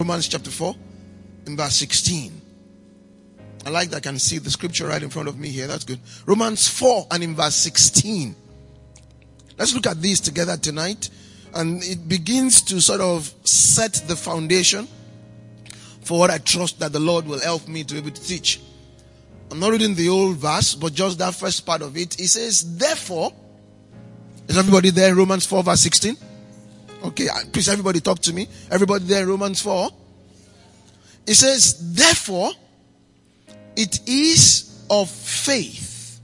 Romans chapter 4 in verse 16. I like that I can see the scripture right in front of me here. That's good. Romans 4 and in verse 16. Let's look at these together tonight. And it begins to sort of set the foundation for what I trust that the Lord will help me to be able to teach. I'm not reading the old verse, but just that first part of it. It says, therefore, is everybody there in Romans 4 verse 16? Okay, please everybody talk to me. Everybody there in Romans 4. It says, therefore, it is of faith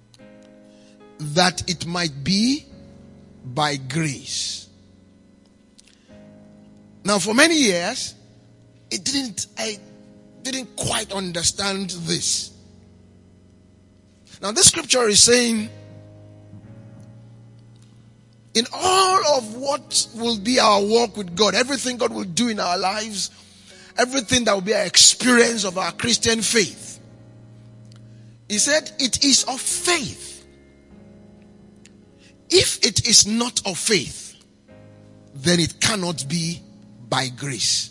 that it might be by grace. Now, for many years, I didn't quite understand this. Now, this scripture is saying, in all of what will be our walk with God, everything God will do in our lives, everything that will be our experience of our Christian faith, he said it is of faith. If it is not of faith, then it cannot be by grace.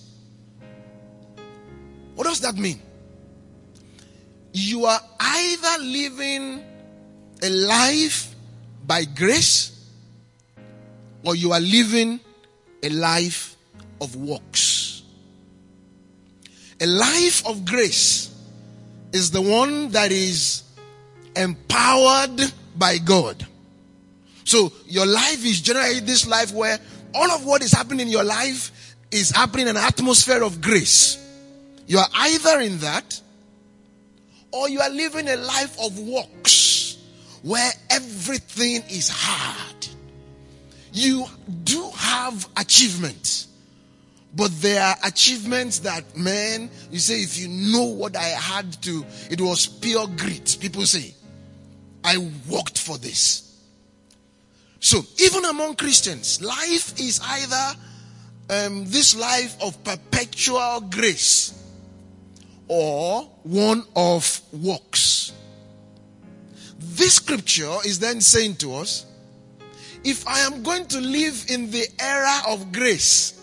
What does that mean? You are either living a life by grace, or you are living a life of works. A life of grace is the one that is empowered by God. So your life is generally this life where all of what is happening in your life is happening in an atmosphere of grace. You are either in that, or you are living a life of works where everything is hard. You do have achievements, but there are achievements that, man, you say, if you know what I had to, it was pure grit. People say, I worked for this. So, even among Christians, life is either this life of perpetual grace or one of works. This scripture is then saying to us, if I am going to live in the era of grace,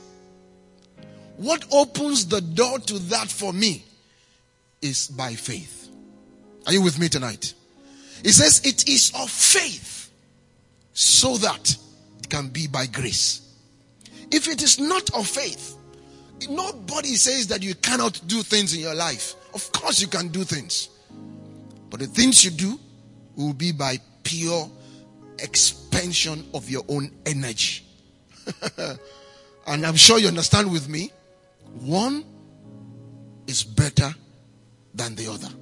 what opens the door to that for me is by faith. Are you with me tonight? It says it is of faith so that it can be by grace. If it is not of faith, nobody says that you cannot do things in your life. Of course you can do things. But the things you do will be by pure expansion of your own energy. And I'm sure you understand with me, one is better than the other.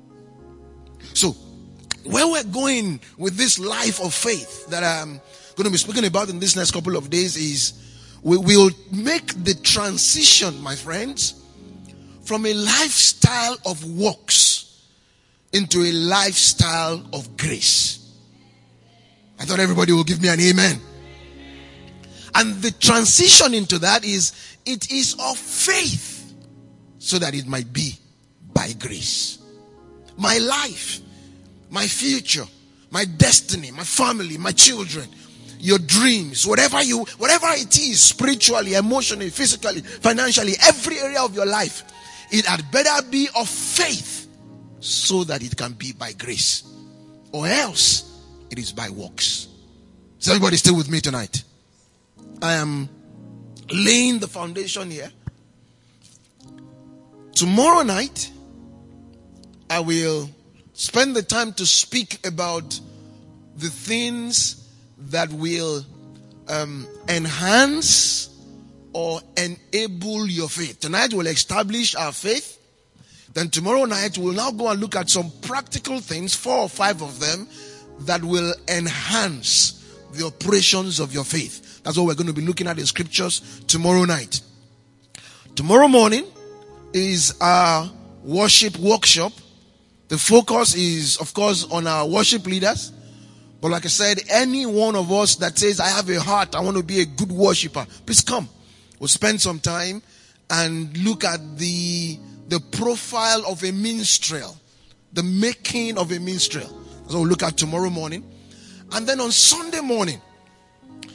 So, where we're going with this life of faith that I'm going to be speaking about in this next couple of days is we will make the transition, my friends, from a lifestyle of works into a lifestyle of grace. I thought everybody will give me an amen. And the transition into that is, it is of faith so that it might be by grace. My life, my future, my destiny, my family, my children, your dreams, whatever it is, spiritually, emotionally, physically, financially, every area of your life, it had better be of faith so that it can be by grace, or else it is by works. Is everybody still with me tonight? I am laying the foundation here. Tomorrow night, I will spend the time to speak about the things that will enhance or enable your faith. Tonight we'll establish our faith. Then tomorrow night we'll now go and look at some practical things, 4 or 5 of them, that will enhance the operations of your faith. That's what we're going to be looking at in scriptures tomorrow night. Tomorrow morning is our worship workshop. The focus is, of course, on our worship leaders. But like I said, any one of us that says, I have a heart, I want to be a good worshiper, please come. We'll spend some time and look at the profile of a minstrel, the making of a minstrel. So we'll look at tomorrow morning. And then on Sunday morning,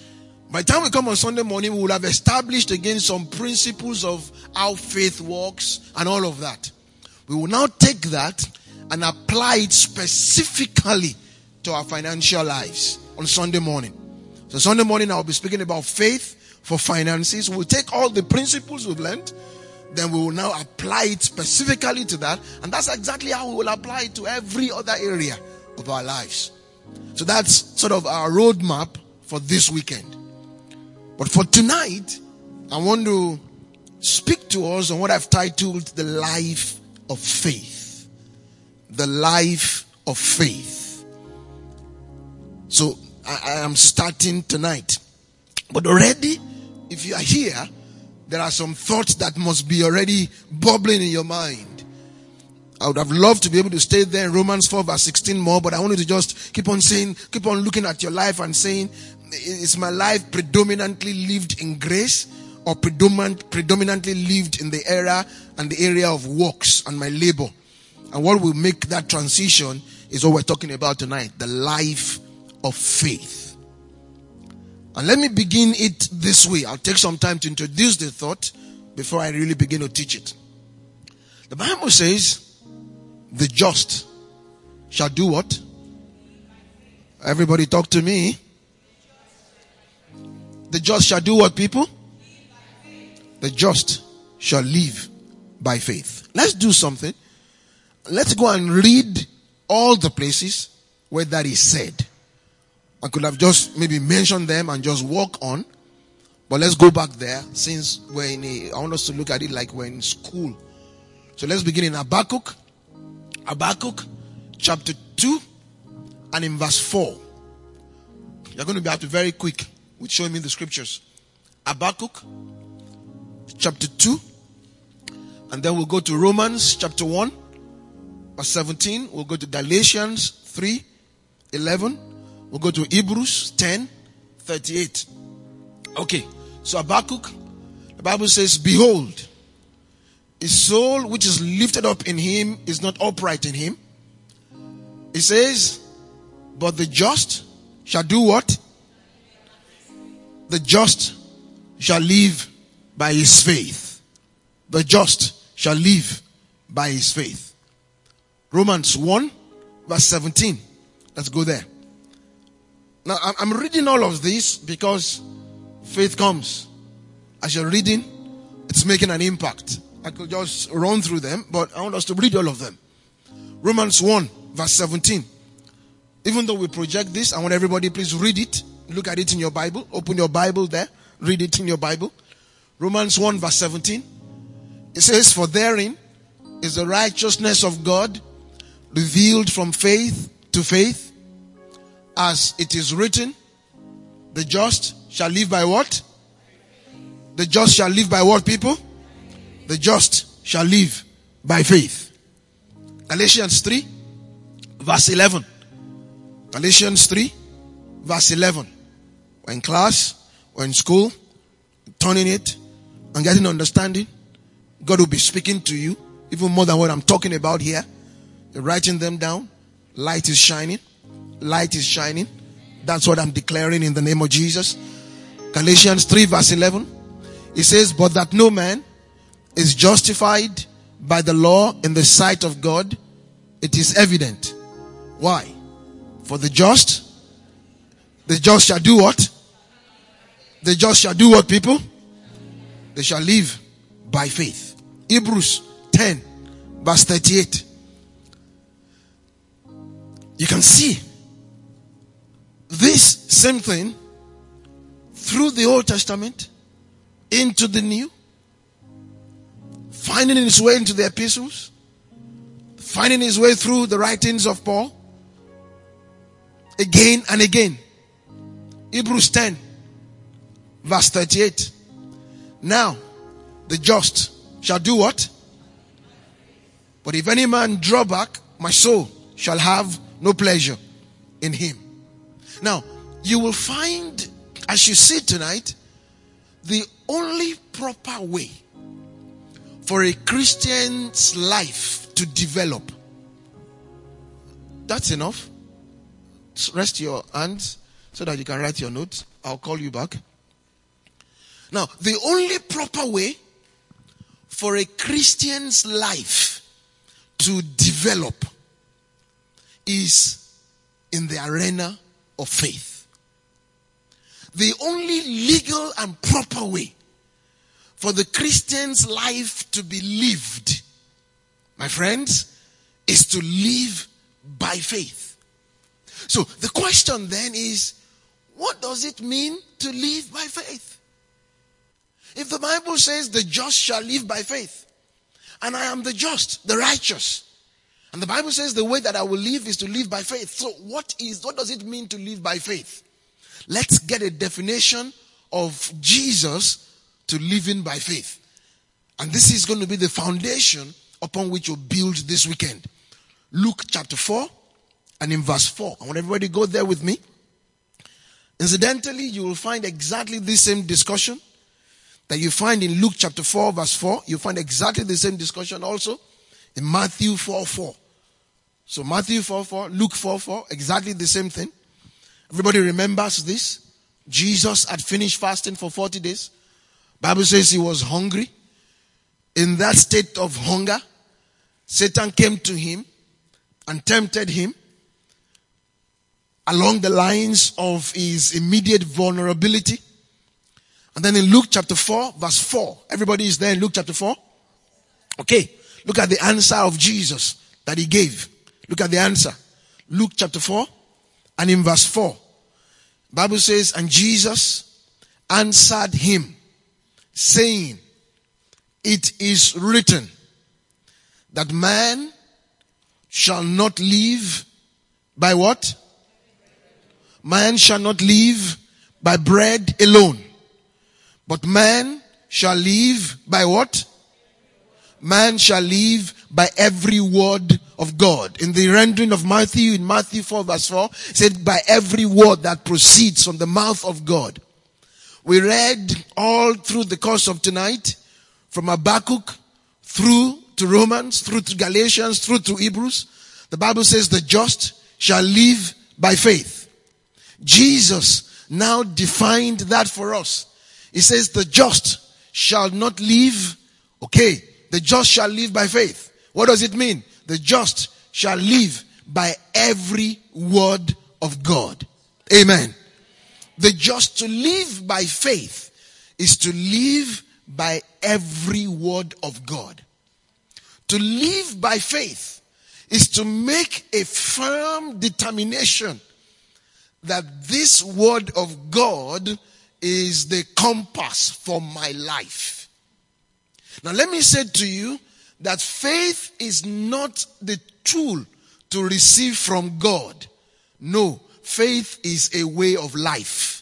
By the time we come on Sunday morning, we will have established again some principles of how faith works and all of that. We will now take that and apply it specifically to our financial lives on Sunday morning. So Sunday morning, I'll be speaking about faith for finances. We'll take all the principles we've learned, then we will now apply it specifically to that. And that's exactly how we will apply it to every other area of our lives. So that's sort of our roadmap for this weekend. But for tonight, I want to speak to us on what I've titled the life of faith. The life of faith. So I am starting tonight. But already, if you are here, there are some thoughts that must be already bubbling in your mind. I would have loved to be able to stay there in Romans 4 verse 16 more, but I wanted to just keep on looking at your life and saying, is my life predominantly lived in grace or predominantly lived in the area of works and my labor? And what will make that transition is what we're talking about tonight, the life of faith. And let me begin it this way. I'll take some time to introduce the thought before I really begin to teach it. The Bible says, the just shall do what? Everybody talk to me. The just shall do what, people? The just shall live by faith. Let's do something. Let's go and read all the places where that is said. I could have just maybe mentioned them and just walk on. But let's go back there since I want us to look at it like we're in school. So let's begin in Habakkuk. Habakkuk chapter 2 and in verse 4. You're going to have to be very quick with showing me the scriptures. Habakkuk chapter 2, and then we'll go to Romans chapter 1 verse 17. We'll go to Galatians 3:11. We'll go to Hebrews 10:38. Okay, so Habakkuk, the Bible says, behold, his soul which is lifted up in him is not upright in him. It says, but the just shall do what? The just shall live by his faith. The just shall live by his faith. Romans 1 verse 17. Let's go there. Now I'm reading all of this because faith comes. As you're reading, it's making an impact. I could just run through them, but I want us to read all of them. Romans 1 verse 17. Even though we project this, I want everybody please read it. Look at it in your Bible. Open your Bible there. Read it in your Bible. Romans 1 verse 17. It says, for therein is the righteousness of God revealed from faith to faith, as it is written, the just shall live by what? The just shall live by what, people? The just shall live by faith. Galatians 3 verse 11. Galatians 3 verse 11. We're in class, we're in school, turning it and getting understanding. God will be speaking to you even more than what I'm talking about here. You're writing them down. Light is shining. Light is shining. That's what I'm declaring in the name of Jesus. Galatians 3 verse 11. It says, but that no man is justified by the law in the sight of God, it is evident. Why? For the just shall do what? The just shall do what, people? They shall live by faith. Hebrews 10 verse 38. You can see this same thing through the Old Testament into the New, finding its way into the epistles, finding its way through the writings of Paul, again and again. Hebrews 10 verse 38. Now, the just shall do what? But if any man draw back, my soul shall have no pleasure in him. Now, you will find, as you see tonight, the only proper way for a Christian's life to develop. That's enough. Rest your hands so that you can write your notes. I'll call you back. Now, the only proper way for a Christian's life to develop is in the arena of faith. The only legal and proper way for the Christian's life to be lived, my friends, is to live by faith. So the question then is, what does it mean to live by faith? If the Bible says the just shall live by faith, and I am the just, the righteous, and the Bible says the way that I will live is to live by faith. So what does it mean to live by faith? Let's get a definition of Jesus to living by faith. And this is going to be the foundation upon which we'll build this weekend. Luke chapter 4 and in verse 4. I want everybody to go there with me. Incidentally, you will find exactly the same discussion that you find in Luke chapter 4 verse 4. You'll find exactly the same discussion also in Matthew 4:4. So Matthew 4:4, Luke 4:4, exactly the same thing. Everybody remembers this. Jesus had finished fasting for 40 days. Bible says he was hungry. In that state of hunger, Satan came to him and tempted him along the lines of his immediate vulnerability. And then in Luke chapter 4, verse 4, everybody is there in Luke chapter 4? Okay, look at the answer of Jesus that he gave. Look at the answer. Luke chapter 4 and in verse 4. Bible says, and Jesus answered him, saying, it is written that man shall not live by what? Man shall not live by bread alone, but man shall live by what? Man shall live by every word of God. In the rendering of Matthew, in Matthew 4 verse 4, it said by every word that proceeds from the mouth of God. We read all through the course of tonight, from Habakkuk through to Romans, through to Galatians, through to Hebrews. The Bible says the just shall live by faith. Jesus now defined that for us. He says the just shall not live, okay, the just shall live by faith. What does it mean? The just shall live by every word of God. Amen. The just to live by faith is to live by every word of God. To live by faith is to make a firm determination that this word of God is the compass for my life. Now let me say to you that faith is not the tool to receive from God. No, faith is a way of life.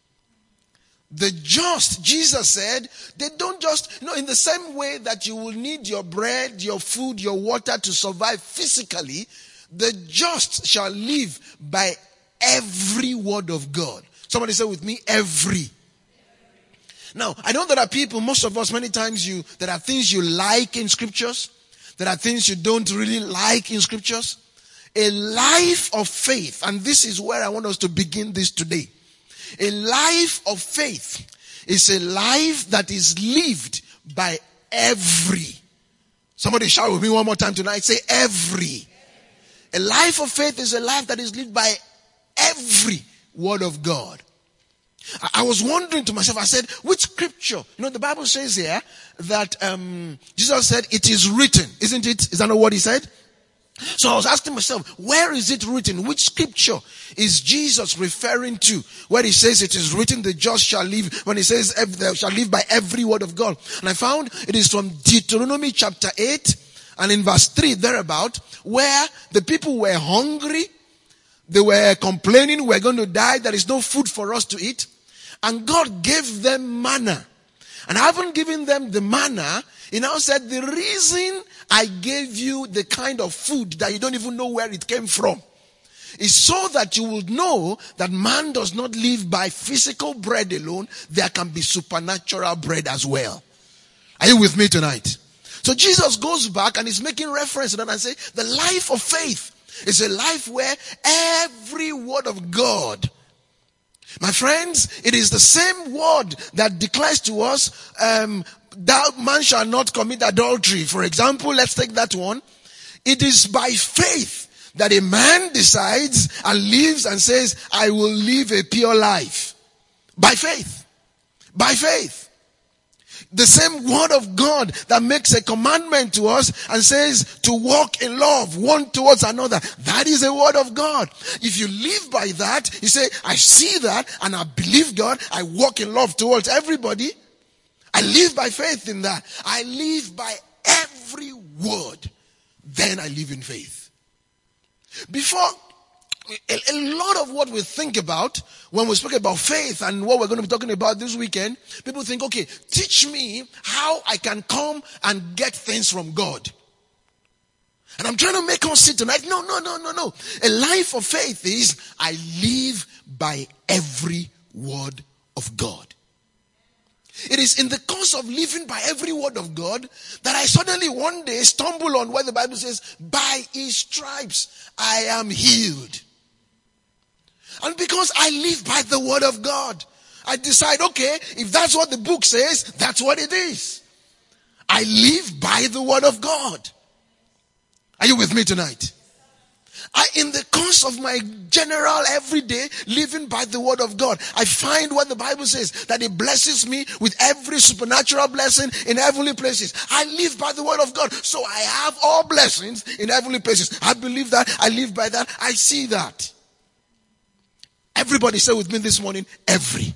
The just, Jesus said, they don't just, in the same way that you will need your bread, your food, your water to survive physically, the just shall live by every word of God. Somebody say with me, every. Now, I know there are people, most of us, many times there are things you like in scriptures. There are things you don't really like in scriptures. A life of faith, and this is where I want us to begin this today. A life of faith is a life that is lived by every. Somebody shout with me one more time tonight. Say every. A life of faith is a life that is lived by every word of God. I was wondering to myself, I said, which scripture? The Bible says here that Jesus said, it is written. Isn't it? Is that not what he said? So I was asking myself, where is it written? Which scripture is Jesus referring to? Where he says it is written, the just shall live. When he says they shall live by every word of God. And I found it is from Deuteronomy chapter 8 and in verse 3 thereabout, where the people were hungry. They were complaining, we're going to die. There is no food for us to eat. And God gave them manna. And having given them the manna, he now said, the reason I gave you the kind of food that you don't even know where it came from is so that you will know that man does not live by physical bread alone. There can be supernatural bread as well. Are you with me tonight? So Jesus goes back and is making reference to that and say, the life of faith is a life where every word of God My friends, it is the same word that declares to us, thou man shall not commit adultery. For example, let's take that one. It is by faith that a man decides and lives and says, I will live a pure life. By faith. By faith. The same word of God that makes a commandment to us and says to walk in love one towards another. That is a word of God. If you live by that, you say, I see that and I believe God. I walk in love towards everybody. I live by faith in that. I live by every word. Then I live in faith. Before, a lot of what we think about when we speak about faith and what we're going to be talking about this weekend, people think, okay, teach me how I can come and get things from God. And I'm trying to make us see tonight, no. A life of faith is, I live by every word of God. It is in the course of living by every word of God that I suddenly one day stumble on where the Bible says, by his stripes I am healed. And because I live by the word of God, I decide, okay, if that's what the book says, that's what it is. I live by the word of God. Are you with me tonight? In the course of my general everyday living by the word of God, I find what the Bible says, that it blesses me with every supernatural blessing in heavenly places. I live by the word of God, so I have all blessings in heavenly places. I believe that, I live by that, I see that. Everybody say with me this morning, every.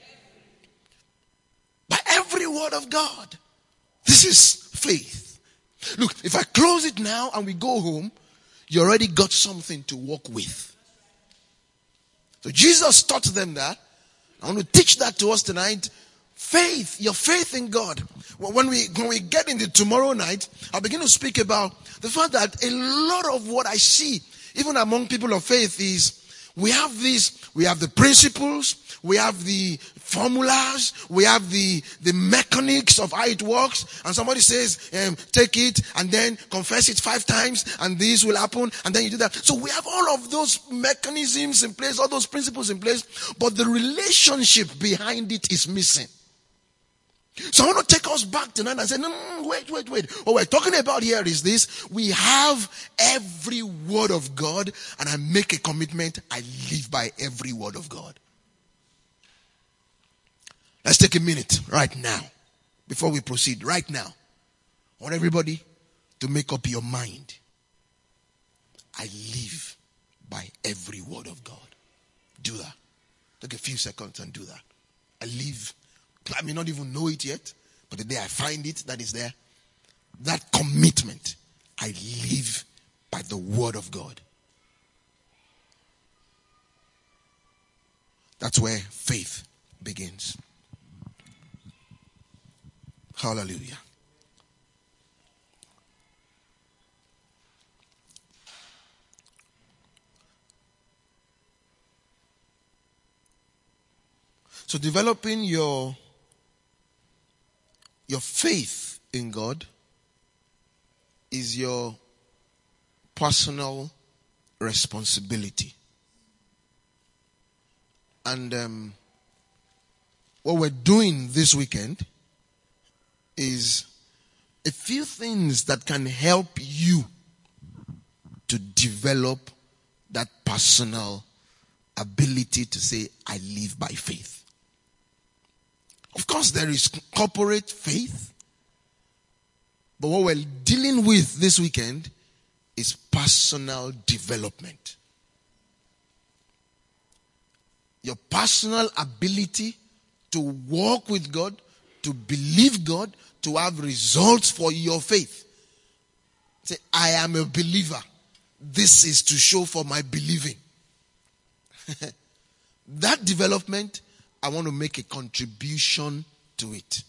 By every word of God. This is faith. Look, if I close it now and we go home, you already got something to work with. So Jesus taught them that. I want to teach that to us tonight. Faith, your faith in God. When we get into tomorrow night, I'll begin to speak about the fact that a lot of what I see, even among people of faith, is we have the principles, we have the formulas, we have the mechanics of how it works. And somebody says, take it and then confess it 5 times and this will happen and then you do that. So we have all of those mechanisms in place, all those principles in place, but the relationship behind it is missing. So I want to take us back tonight and say, no, wait. What we're talking about here is this. We have every word of God, and I make a commitment. I live by every word of God. Let's take a minute right now before we proceed. Right now, I want everybody to make up your mind. I live by every word of God. Do that. Take a few seconds and do that. I live. I may not even know it yet, but the day I find it, that is there. That commitment, I live by the word of God. That's where faith begins. Hallelujah. So developing your faith in God is your personal responsibility. And what we're doing this weekend is a few things that can help you to develop that personal ability to say, I live by faith. Of course, there is corporate faith. But what we're dealing with this weekend is personal development. Your personal ability to walk with God, to believe God, to have results for your faith. Say, I am a believer. This is to show for my believing. That development, I want to make a contribution to it.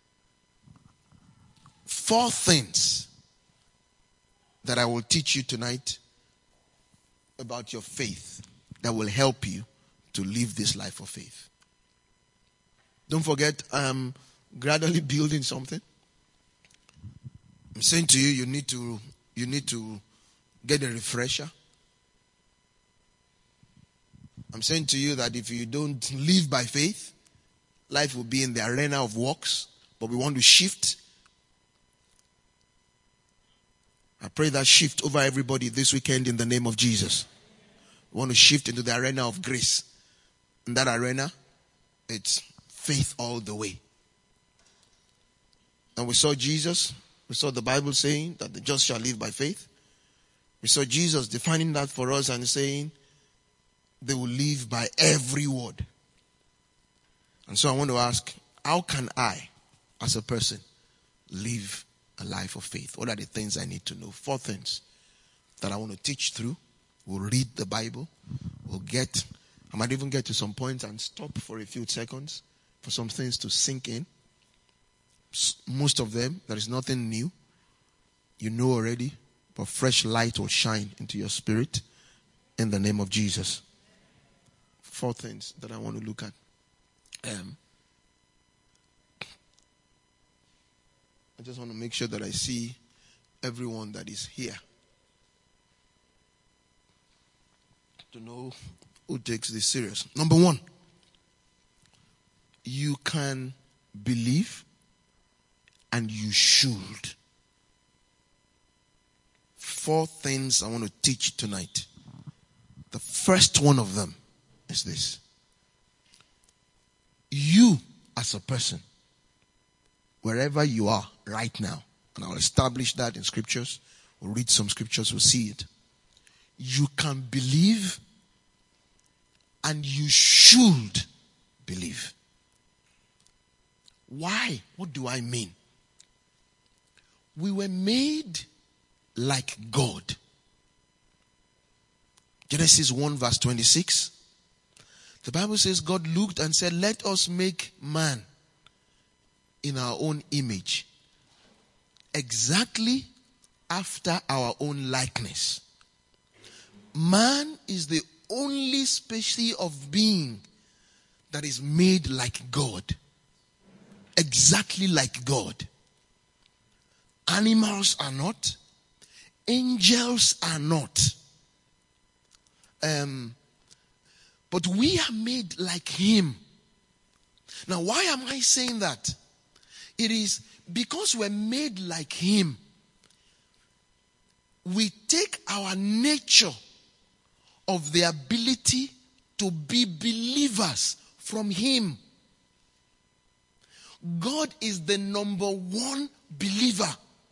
4 things that I will teach you tonight about your faith that will help you to live this life of faith. Don't forget, I'm gradually building something. I'm saying to you, you need to get a refresher. I'm saying to you that if you don't live by faith, life will be in the arena of works, but we want to shift. I pray that shift over everybody this weekend in the name of Jesus. We want to shift into the arena of grace. In that arena, it's faith all the way. And we saw Jesus. We saw the Bible saying that the just shall live by faith. We saw Jesus defining that for us and saying they will live by every word. And so I want to ask, how can I, as a person, live a life of faith? What are the things I need to know? 4 things that I want to teach through. We'll read the Bible. I might even get to some points and stop for a few seconds for some things to sink in. Most of them, there is nothing new. You know already, but fresh light will shine into your spirit in the name of Jesus. 4 things that I want to look at. I just want to make sure that I see everyone that is here to know who takes this serious. Number 1, you can believe and you should. 4 things I want to teach tonight. The first one of them is this. You as a person, wherever you are right now, and I'll establish that in scriptures. We'll read some scriptures, we'll see it. You can believe and you should believe. Why? What do I mean? We were made like God. Genesis 1 verse 26. The Bible says God looked and said, let us make man in our own image, exactly after our own likeness. Man is the only species of being that is made like God. Exactly like God. Animals are not. Angels are not. But we are made like Him. Now, why am I saying that? It is because we're made like Him. We take our nature of the ability to be believers from Him. God is the number 1 believer.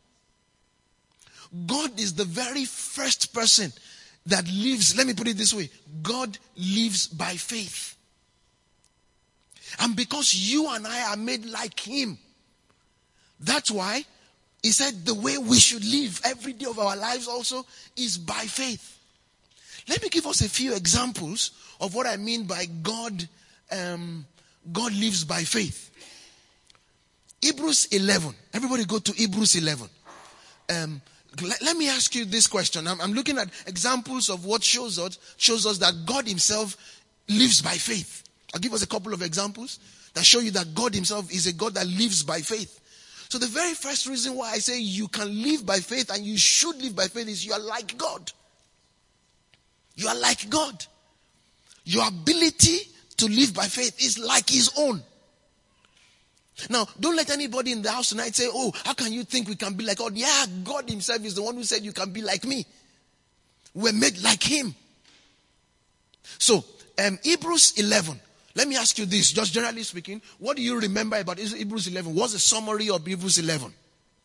God is the very first person that lives. Let me put it this way. God lives by faith. And because you and I are made like Him, that's why He said the way we should live every day of our lives also is by faith. Let me give us a few examples of what I mean by God lives by faith. Hebrews 11. Everybody go to Hebrews 11. Let me ask you this question. I'm looking at examples of what shows us that God Himself lives by faith. I'll give us a couple of examples that show you that God Himself is a God that lives by faith. So the very first reason why I say you can live by faith and you should live by faith is you are like God. You are like God. Your ability to live by faith is like His own. Now, don't let anybody in the house tonight say, oh, how can you think we can be like God? Yeah, God Himself is the one who said you can be like me. We're made like Him. So, Hebrews 11. Let me ask you this, just generally speaking, what do you remember about Hebrews 11? What's the summary of Hebrews 11?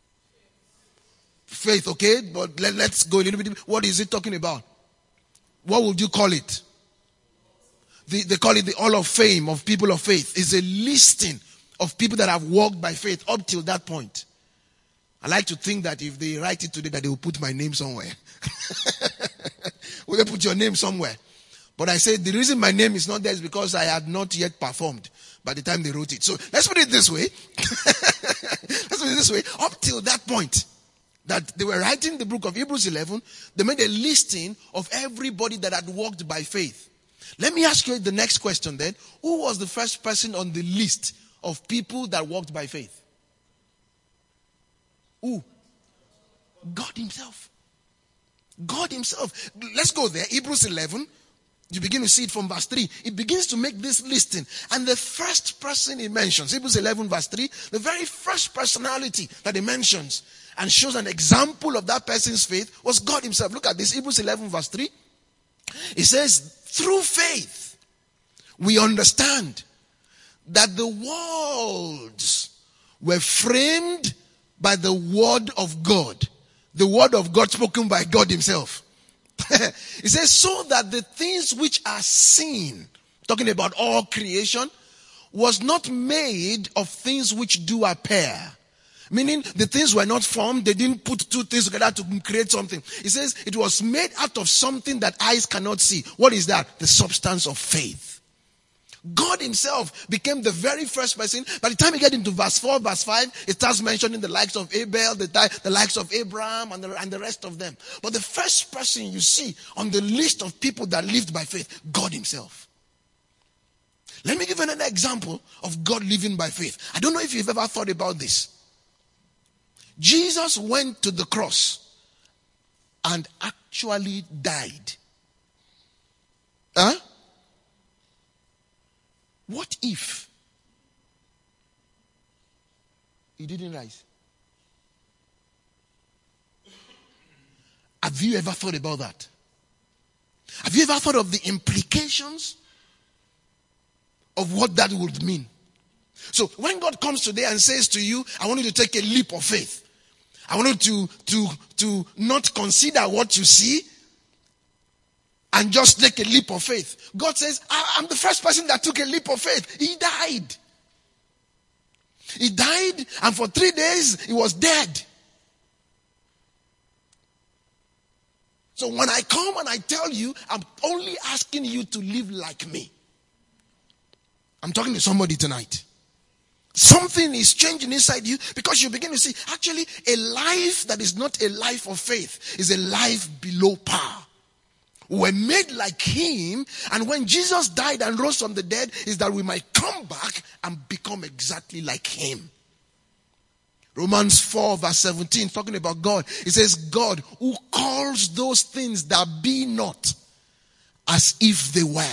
Faith, okay? But let's go a little bit. What is it talking about? What would you call it? They call it the Hall of Fame of people of faith. It's a listing of people that have walked by faith up till that point. I like to think that if they write it today, that they will put my name somewhere. Will they put your name somewhere? But I say the reason my name is not there is because I had not yet performed by the time they wrote it. So let's put it this way. Up till that point, that they were writing the book of Hebrews 11, they made a listing of everybody that had walked by faith. Let me ask you the next question then. Who was the first person on the list of people that walked by faith? Who? God Himself. God Himself. Let's go there. Hebrews 11. You begin to see it from verse 3. It begins to make this listing. And the first person he mentions, Hebrews 11 verse 3, the very first personality that he mentions and shows an example of that person's faith was God himself. Look at this, Hebrews 11 verse 3. It says, through faith, we understand that the worlds were framed by the word of God. The word of God spoken by God himself. It says, so that the things which are seen, talking about all creation, was not made of things which do appear. Meaning the things were not formed. They didn't put two things together to create something. It says it was made out of something that eyes cannot see. What is that? The substance of faith. God himself became the very first person. By the time you get into verse 4, verse 5, it starts mentioning the likes of Abel, the likes of Abraham, and the rest of them. But the first person you see on the list of people that lived by faith, God himself. Let me give you another example of God living by faith. I don't know if you've ever thought about this. Jesus went to the cross and actually died. Huh? What if he didn't rise? Have you ever thought about that? Have you ever thought of the implications of what that would mean? So when God comes today and says to you, I want you to take a leap of faith. I want you to not consider what you see and just take a leap of faith. God says, I'm the first person that took a leap of faith. He died. He died, and for 3 days he was dead. So when I come and I tell you, I'm only asking you to live like me. I'm talking to somebody tonight. Something is changing inside you because you begin to see, actually, a life that is not a life of faith is a life below par. We're made like him, and when Jesus died and rose from the dead, is that we might come back and become exactly like him. Romans 4 verse 17, talking about God, it says, God who calls those things that be not as if they were.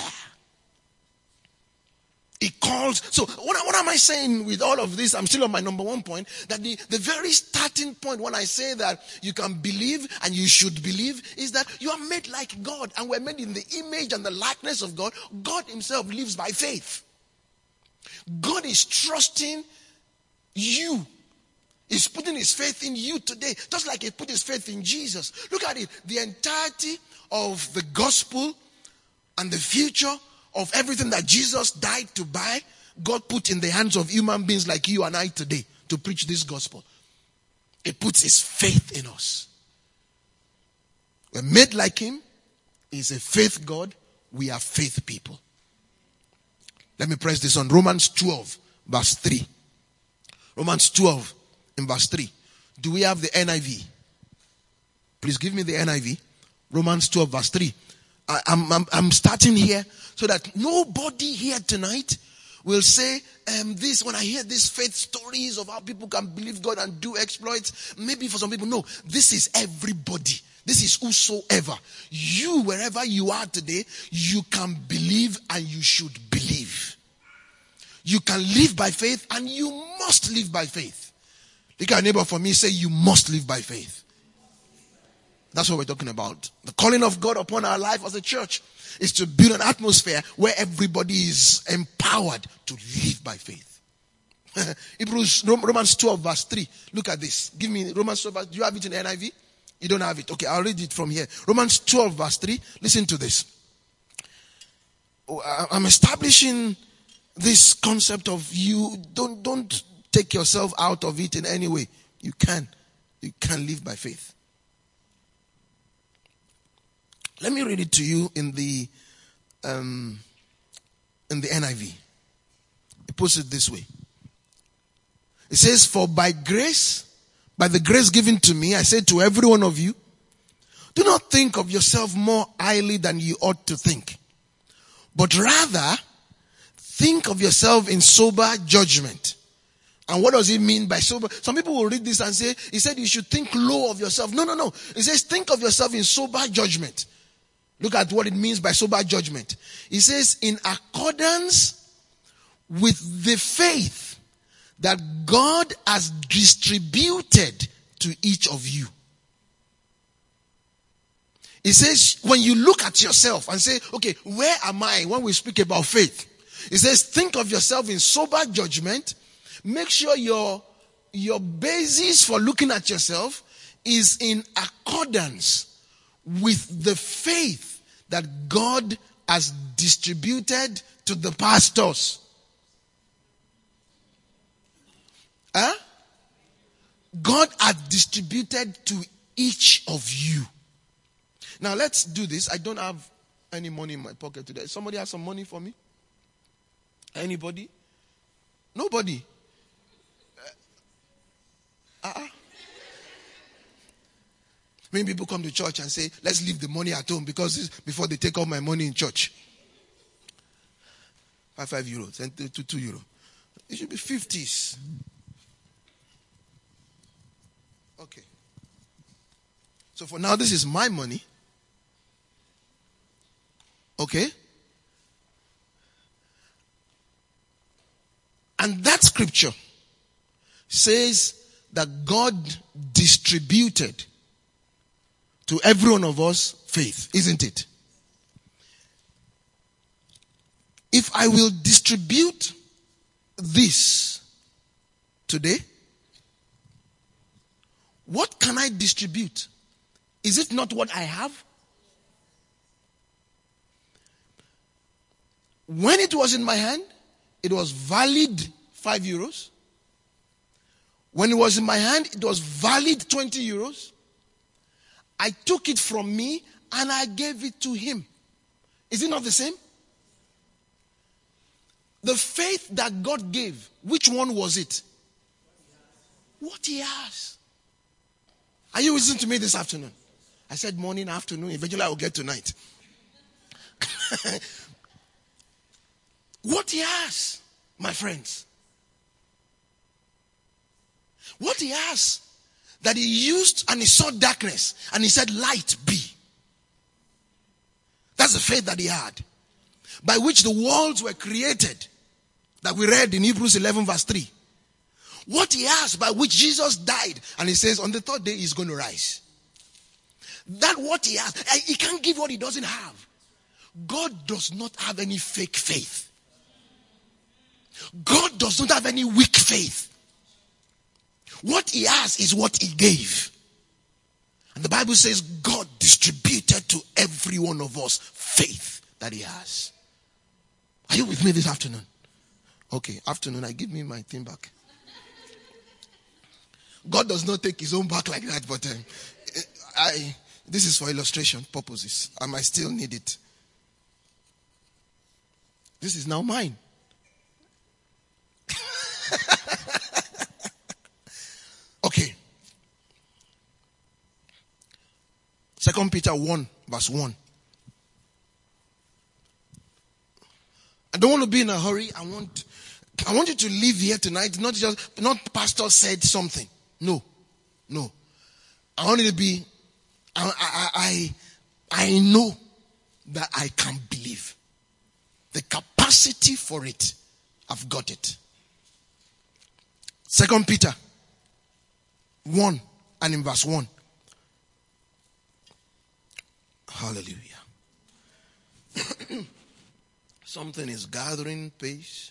He calls. So what am I saying with all of this? I'm still on my number one point, that the very starting point when I say that you can believe and you should believe is that you are made like God, and we're made in the image and the likeness of God. God himself lives by faith. God is trusting you. He's putting his faith in you today, just like he put his faith in Jesus. Look at it. The entirety of the gospel and the future of everything that Jesus died to buy, God put in the hands of human beings like you and I today to preach this gospel. He puts his faith in us. We're made like him. He's a faith God. We are faith people. Let me press this on. Romans 12 verse 3. Romans 12 in verse 3. Do we have the NIV? Please give me the NIV. Romans 12 verse 3. I'm starting here so that nobody here tonight will say, this, when I hear these faith stories of how people can believe God and do exploits, maybe for some people, no, this is everybody. This is whosoever. You, wherever you are today, you can believe and you should believe. You can live by faith and you must live by faith. Look at your neighbor for me, say you must live by faith. That's what we're talking about. The calling of God upon our life as a church is to build an atmosphere where everybody is empowered to live by faith. Romans 12 verse 3. Look at this. Give me Romans 12 verse. Do you have it in NIV? You don't have it. Okay, I'll read it from here. Romans 12 verse 3. Listen to this. I'm establishing this concept of you. Don't take yourself out of it in any way. You can live by faith. Let me read it to you in the NIV. It puts it this way. It says, for by the grace given to me, I say to every one of you, do not think of yourself more highly than you ought to think, but rather think of yourself in sober judgment. And what does it mean by sober? Some people will read this and say, he said you should think low of yourself. No. It says think of yourself in sober judgment. Look at what it means by sober judgment. It says, in accordance with the faith that God has distributed to each of you. It says, when you look at yourself and say, okay, where am I when we speak about faith? It says, think of yourself in sober judgment. Make sure your basis for looking at yourself is in accordance with the faith that God has distributed to the pastors. God has distributed to each of you. Now let's do this. I don't have any money in my pocket today. Somebody has some money for me? Anybody? Nobody. Many people come to church and say, let's leave the money at home because before they take all my money in church. 5 euros, and 2 euros. It should be 50s. Okay. So for now, this is my money. Okay? And that scripture says that God distributed to every one of us faith, isn't it? If I will distribute this today, what can I distribute? Is it not what I have? When it was in my hand, it was valid 5 euros. When it was in my hand, it was valid 20 euros. I took it from me and I gave it to him. Is it not the same? The faith that God gave, which one was it? What he has. Are you listening to me this afternoon? I said morning, afternoon. Eventually I will get to night. What he has, my friends. What he has, that he used and he saw darkness and he said light be. That's the faith that he had, by which the worlds were created, that we read in Hebrews 11 verse 3. What he has, by which Jesus died, and he says on the third day he's going to rise. That what he has, he can't give what he doesn't have. God does not have any fake faith. God does not have any weak faith. What he has is what he gave. And the Bible says God distributed to every one of us faith that he has. Are you with me this afternoon? Okay, afternoon, I give me my thing back. God does not take his own back like that, but this is for illustration purposes. I might still need it. This is now mine. Okay. 2 Peter 1 verse 1. I don't want to be in a hurry. I want you to leave here tonight. Not pastor said something. No. I want you to be, I know that I can believe. The capacity for it, I've got it. 2 Peter 1 and in verse 1. Hallelujah. Something is gathering pace.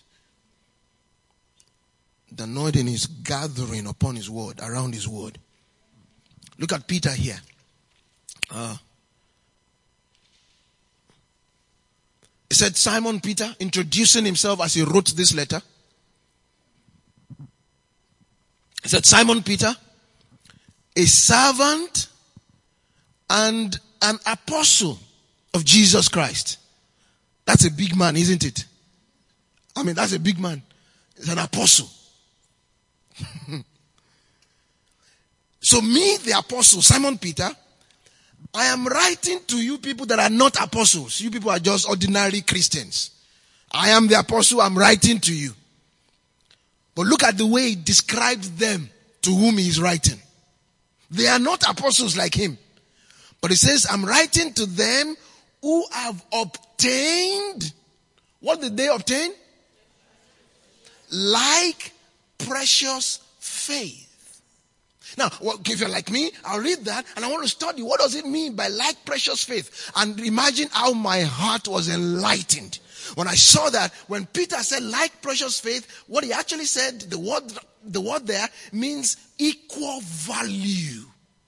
The anointing is gathering upon his word, around his word. Look at Peter here. He said, Simon Peter, introducing himself as he wrote this letter. He said, Simon Peter, a servant and an apostle of Jesus Christ. That's a big man, isn't it? I mean, that's a big man. He's an apostle. So me, the apostle, Simon Peter, I am writing to you people that are not apostles. You people are just ordinary Christians. I am the apostle, I'm writing to you. But look at the way he describes them to whom he is writing. They are not apostles like him. But he says, I'm writing to them who have obtained, what did they obtain? Like precious faith. Now, if you're like me, I'll read that and I want to study what does it mean by like precious faith. And imagine how my heart was enlightened when I saw that when Peter said like precious faith, what he actually said, the word there means equal value.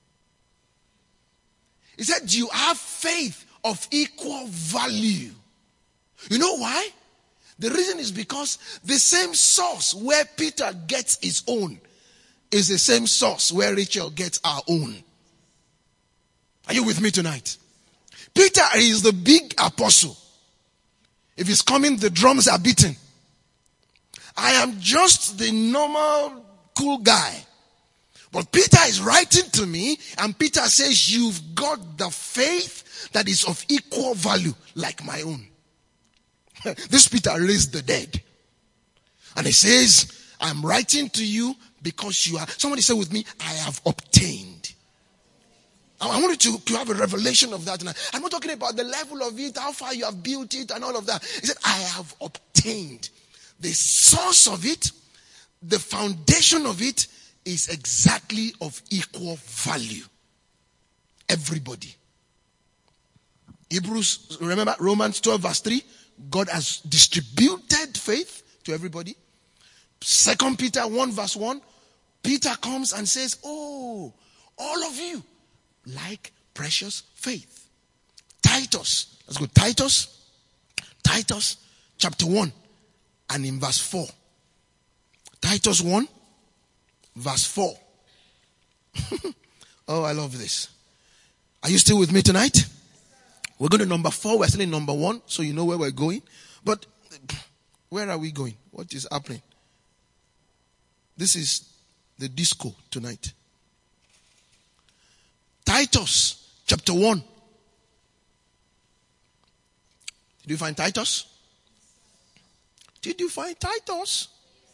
He said, you have faith of equal value. You know why? The reason is because the same source where Peter gets his own is the same source where Rachel gets our own. Are you with me tonight? Peter is the big apostle. If he's coming, the drums are beating. I am just the normal cool guy. But Peter is writing to me, and Peter says, you've got the faith that is of equal value like my own. This Peter raised the dead. And he says, I'm writing to you because you are, somebody say with me, I have obtained. I want you to have a revelation of that. I'm not talking about the level of it, how far you have built it and all of that. He said, I have obtained. The source of it, the foundation of it is exactly of equal value. Everybody. Hebrews, remember Romans 12 verse 3, God has distributed faith to everybody. 2 Peter 1 verse 1, Peter comes and says, oh, all of you like precious faith. Titus, let's go. Titus chapter 1 and in verse 4. Titus 1 verse 4. Oh, I love this. Are you still with me tonight? We're going to number 4. We're still in number 1, so you know where we're going. But where are we going? What is happening? This is the disco tonight. Titus chapter 1. Did you find Titus? Did you find Titus?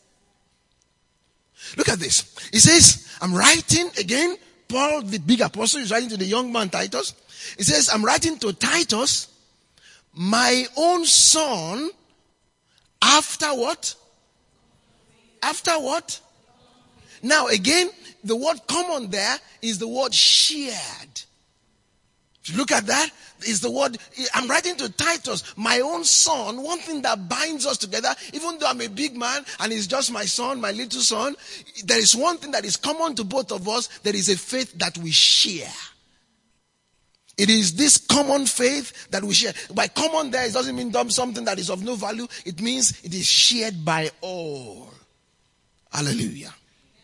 Look at this. It says, I'm writing again. Paul, the big apostle, is writing to the young man Titus. It says, I'm writing to Titus, my own son, after what? After what? Now again, the word common there is the word shared. If you look at that, is the word, I'm writing to Titus, my own son. One thing that binds us together, even though I'm a big man and he's just my son, my little son, there is one thing that is common to both of us. There is a faith that we share. It is this common faith that we share. By common there, it doesn't mean something that is of no value. It means it is shared by all. Hallelujah.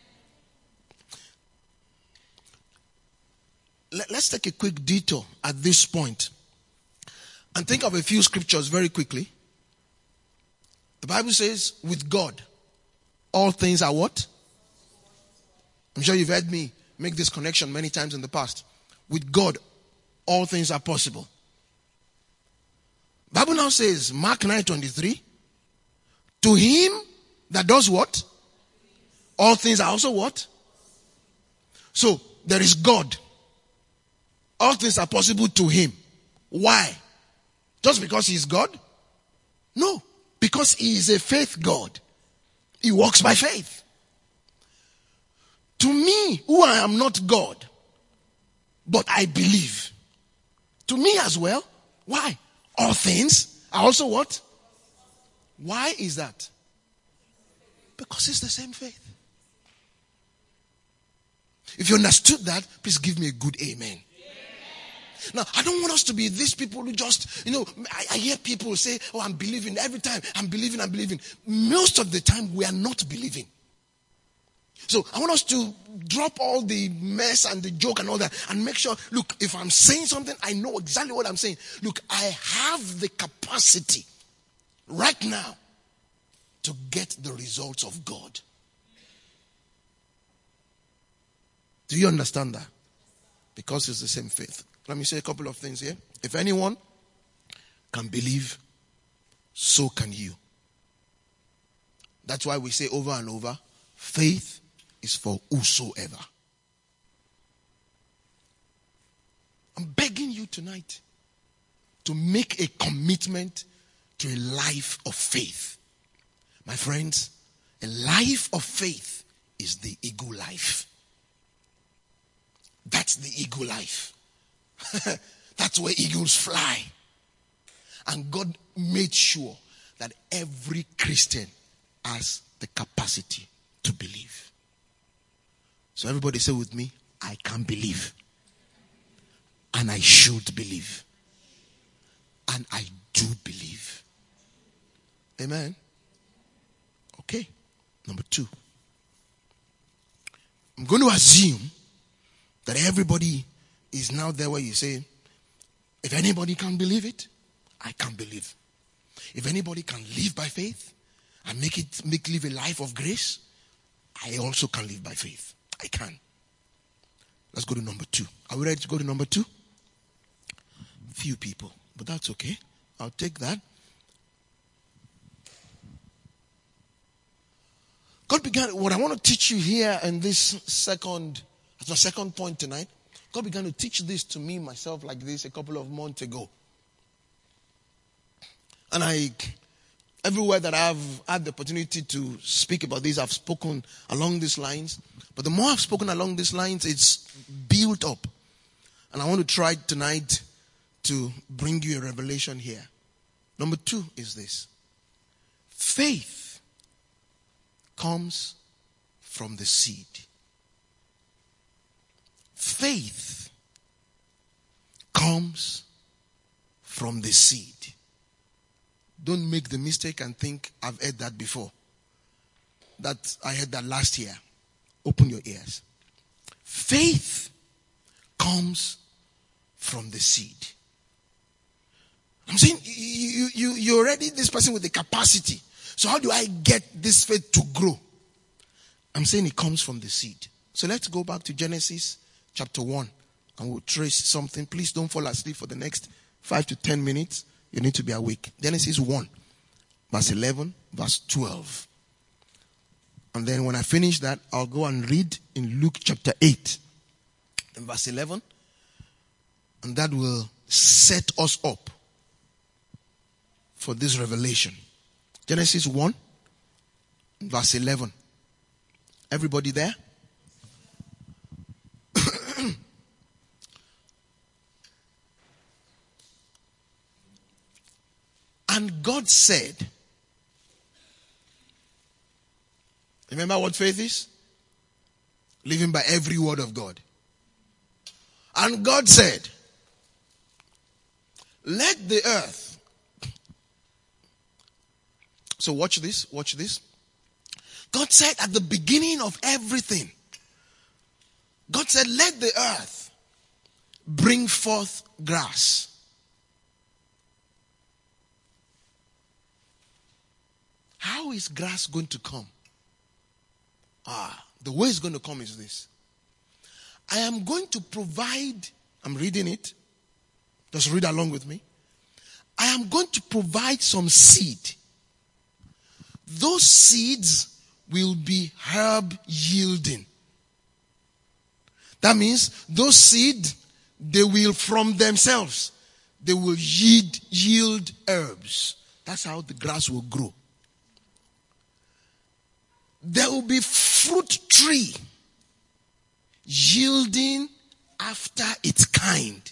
Let's take a quick detour at this point and think of a few scriptures very quickly. The Bible says, with God, all things are what? I'm sure you've heard me make this connection many times in the past. With God, all things are possible. The Bible now says, Mark 9:23, to him that does what? All things are also what? So, there is God. All things are possible to him. Why? Just because he is God? No. Because he is a faith God. He walks by faith. To me, who I am not God, but I believe. To me as well. Why? All things are also what? Why is that? Because it's the same faith. If you understood that, please give me a good amen. Now, I don't want us to be these people who just, I hear people say, oh, I'm believing every time. I'm believing. Most of the time, we are not believing. So, I want us to drop all the mess and the joke and all that and make sure, look, if I'm saying something, I know exactly what I'm saying. Look, I have the capacity right now to get the results of God. Do you understand that? Because it's the same faith. Let me say a couple of things here. If anyone can believe, so can you. That's why we say over and over, faith is for whosoever. I'm begging you tonight to make a commitment to a life of faith. My friends, a life of faith is the eagle life. That's the eagle life. That's where eagles fly. And God made sure that every Christian has the capacity to believe. So everybody say with me, I can believe. And I should believe. And I do believe. Amen. Okay. Number 2. I'm going to assume that everybody is now there where you say, if anybody can believe it, I can believe. If anybody can live by faith and make live a life of grace, I also can live by faith. I can. Let's go to number 2. Are we ready to go to number 2? Few people, but that's okay. I'll take that. God began, what I want to teach you here in this as my second point tonight, God began to teach this to me, myself, like this a couple of months ago. And everywhere that I've had the opportunity to speak about this, I've spoken along these lines. But the more I've spoken along these lines, it's built up. And I want to try tonight to bring you a revelation here. Number 2 is this. Faith comes from the seed. Faith comes from the seed. Don't make the mistake and think I've heard that before. That I heard that last year. Open your ears. Faith comes from the seed. I'm saying you're already this person with the capacity. So how do I get this faith to grow? I'm saying it comes from the seed. So let's go back to Genesis chapter 1 and we'll trace something. Please don't fall asleep for the next 5 to 10 minutes. You need to be awake. Genesis 1, verse 11, verse 12. And then when I finish that, I'll go and read in Luke chapter 8, in verse 11. And that will set us up for this revelation. Genesis 1, verse 11. Everybody there? And God said, remember what faith is? Living by every word of God. And God said, let the earth. So watch this. God said at the beginning of everything, God said, let the earth bring forth grass. How is grass going to come? The way it's going to come is this. I am going to provide, I'm reading it. Just read along with me. I am going to provide some seed. Those seeds will be herb yielding. That means those seeds, they will from themselves, they will yield herbs. That's how the grass will grow. There will be fruit tree yielding after its kind.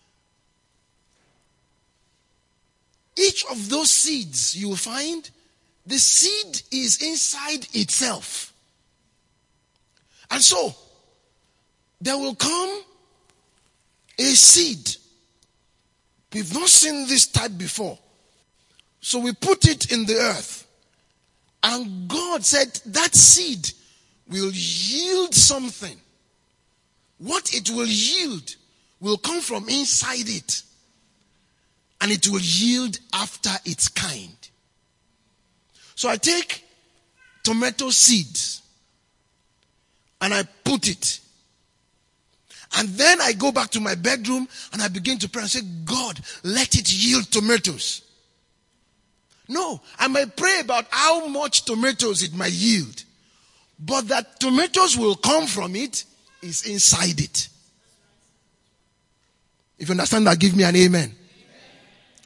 Each of those seeds you will find, the seed is inside itself. And so, there will come a seed. We've not seen this type before. So we put it in the earth. And God said that seed will yield something. What it will yield will come from inside it. And it will yield after its kind. So I take tomato seeds and I put it. And then I go back to my bedroom and I begin to pray and say, God, let it yield tomatoes. No, I might pray about how much tomatoes it might yield. But that tomatoes will come from it is inside it. If you understand that, give me an amen.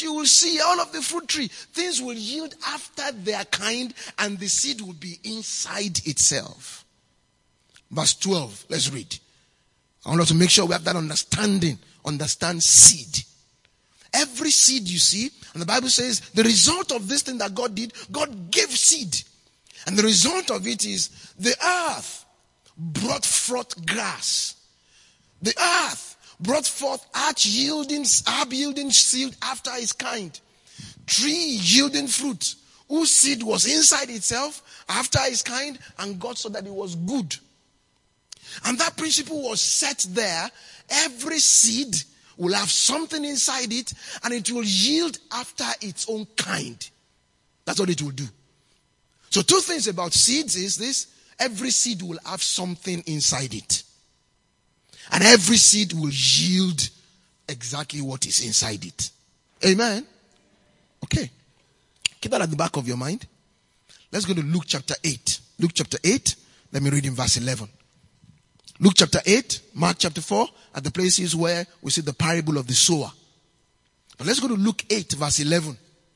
you will see, all of the fruit tree, things will yield after their kind, and the seed will be inside itself. Verse 12, let's read. I want us to make sure we have that understanding. Understand seed. Every seed you see, and the Bible says, the result of this thing that God did, God gave seed. And the result of it is the earth brought forth grass. The earth brought forth herb yielding seed after its kind. Tree yielding fruit, whose seed was inside itself after its kind, and God saw that it was good. And that principle was set there. Every seed will have something inside it, and it will yield after its own kind. That's what it will do. So 2 things about seeds is this. Every seed will have something inside it. And every seed will yield exactly what is inside it. Amen? Okay. Keep that at the back of your mind. Let's go to Luke chapter 8. Luke chapter 8. Let me read in verse 11. Luke chapter 8, Mark chapter 4, at the places where we see the parable of the sower. But let's go to Luke 8, verse 11.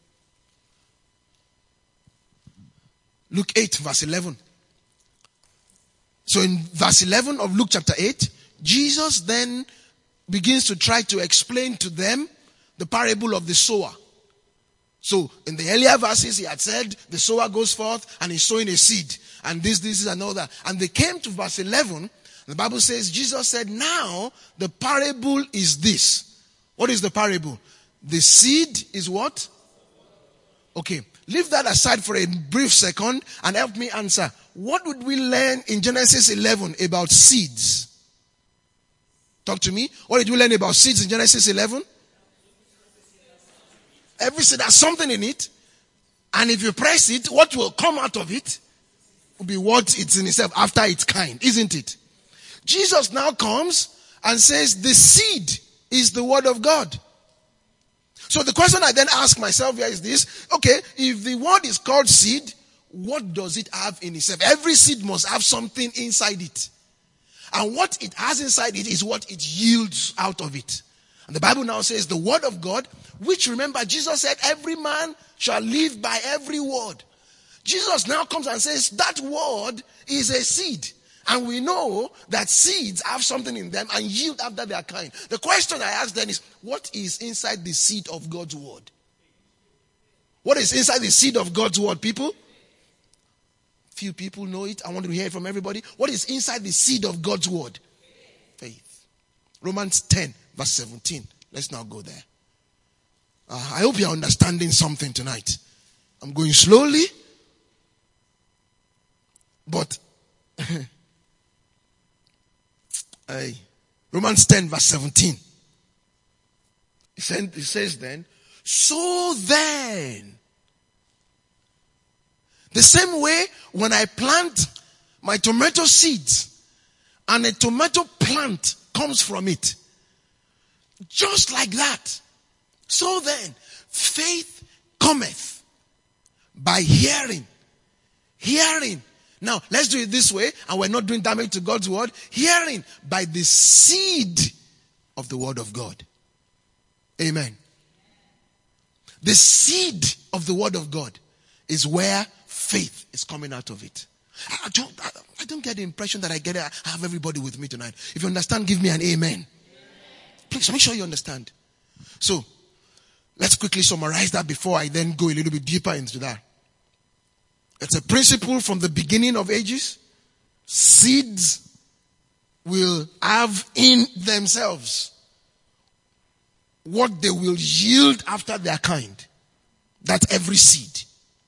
Luke 8, verse 11. So in verse 11 of Luke chapter 8, Jesus then begins to try to explain to them the parable of the sower. So in the earlier verses, he had said the sower goes forth and he's sowing a seed. And this and all that. And they came to verse 11. The Bible says, Jesus said, now the parable is this. What is the parable? The seed is what? Okay. Leave that aside for a brief second and help me answer. What would we learn in Genesis 11 about seeds? Talk to me. What did we learn about seeds in Genesis 11? Every seed has something in it. And if you press it, what will come out of it will be what it's in itself after its kind, isn't it? Jesus now comes and says the seed is the word of God. So the question I then ask myself here is this. Okay, if the word is called seed, what does it have in itself? Every seed must have something inside it. And what it has inside it is what it yields out of it. And the Bible now says the word of God, which remember Jesus said every man shall live by every word. Jesus now comes and says that word is a seed. And we know that seeds have something in them and yield after their kind. The question I ask then is, what is inside the seed of God's word? What is inside the seed of God's word, people? Few people know it. I want to hear it from everybody. What is inside the seed of God's word? Faith. Romans 10, verse 17. Let's now go there. I hope you're understanding something tonight. I'm going slowly, but Romans 10 verse 17. It says then, so then, the same way when I plant my tomato seeds and a tomato plant comes from it, just like that, so then, faith cometh by hearing. Hearing. Now, let's do it this way, and we're not doing damage to God's word. Hearing by the seed of the word of God. Amen. The seed of the word of God is where faith is coming out of it. I don't get the impression that I have everybody with me tonight. If you understand, give me an amen. Please make sure you understand. So, let's quickly summarize that before I then go a little bit deeper into that. It's a principle from the beginning of ages. Seeds will have in themselves what they will yield after their kind. That's every seed.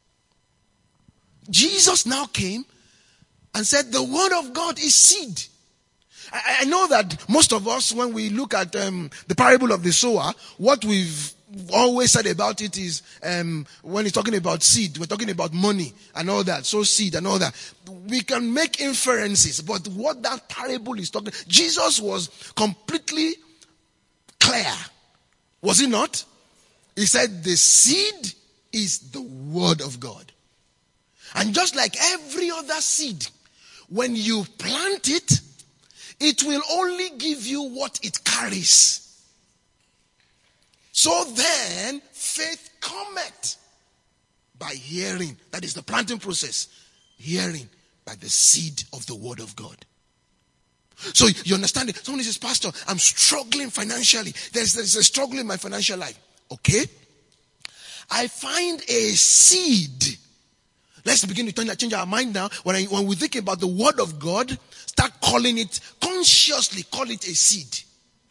Jesus now came and said the word of God is seed. I know that most of us, when we look at the parable of the sower, what we've always said about it is when he's talking about seed, we're talking about money and all that. So seed and all that. We can make inferences, but what that parable is talking, Jesus was completely clear. Was he not? He said the seed is the word of God. And just like every other seed, when you plant it, it will only give you what it carries. So then, faith cometh by hearing. That is the planting process. Hearing by the seed of the word of God. So you understand it? Somebody says, Pastor, I'm struggling financially. There's a struggle in my financial life. Okay. I find a seed. Let's begin to change our mind now. When we think about the word of God, start calling it, consciously call it a seed.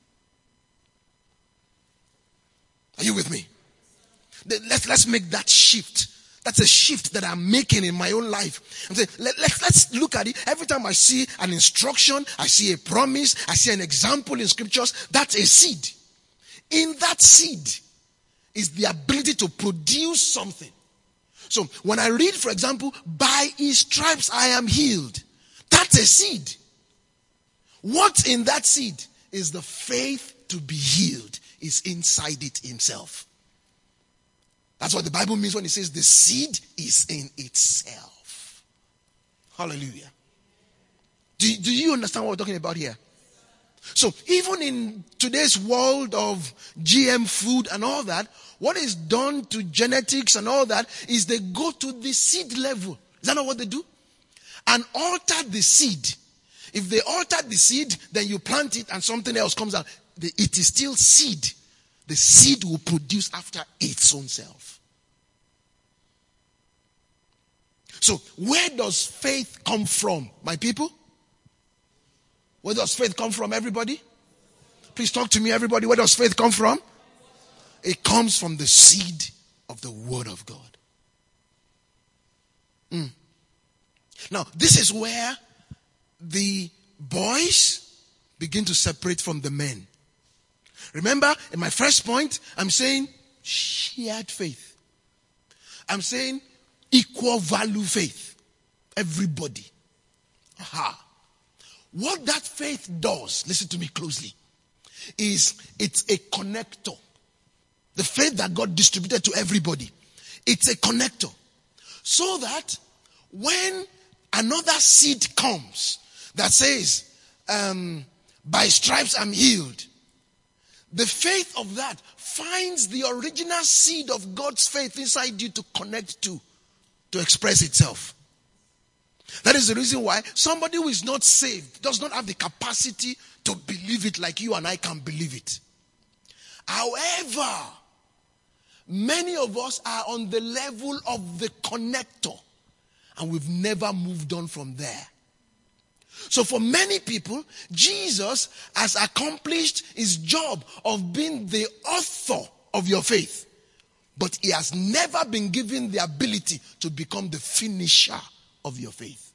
Are you with me? Let's make that shift. That's a shift that I'm making in my own life. I'm saying, let's look at it. Every time I see an instruction, I see a promise, I see an example in scriptures, that's a seed. In that seed is the ability to produce something. So when I read, for example, by his stripes I am healed, that's a seed. What's in that seed is the faith to be healed is inside it himself. That's what the Bible means when it says the seed is in itself. Hallelujah. Do you understand what we're talking about here? So even in today's world of GM food and all that, what is done to genetics and all that is they go to the seed level. Is that not what they do? And alter the seed. If they alter the seed, then you plant it and something else comes out. It is still seed. The seed will produce after its own self. So where does faith come from, my people? Where does faith come from, everybody? Please talk to me, everybody. Where does faith come from? It comes from the seed of the word of God. Now, this is where the boys begin to separate from the men. Remember, in my first point, I'm saying shared faith. I'm saying equal value faith. Everybody. Aha. What that faith does, listen to me closely, is it's a connector. The faith that God distributed to everybody. It's a connector. So that when another seed comes that says, by stripes I'm healed, the faith of that finds the original seed of God's faith inside you to connect to express itself. That is the reason why somebody who is not saved does not have the capacity to believe it like you and I can believe it. However, many of us are on the level of the connector and we've never moved on from there. So for many people, Jesus has accomplished his job of being the author of your faith. But he has never been given the ability to become the finisher of your faith.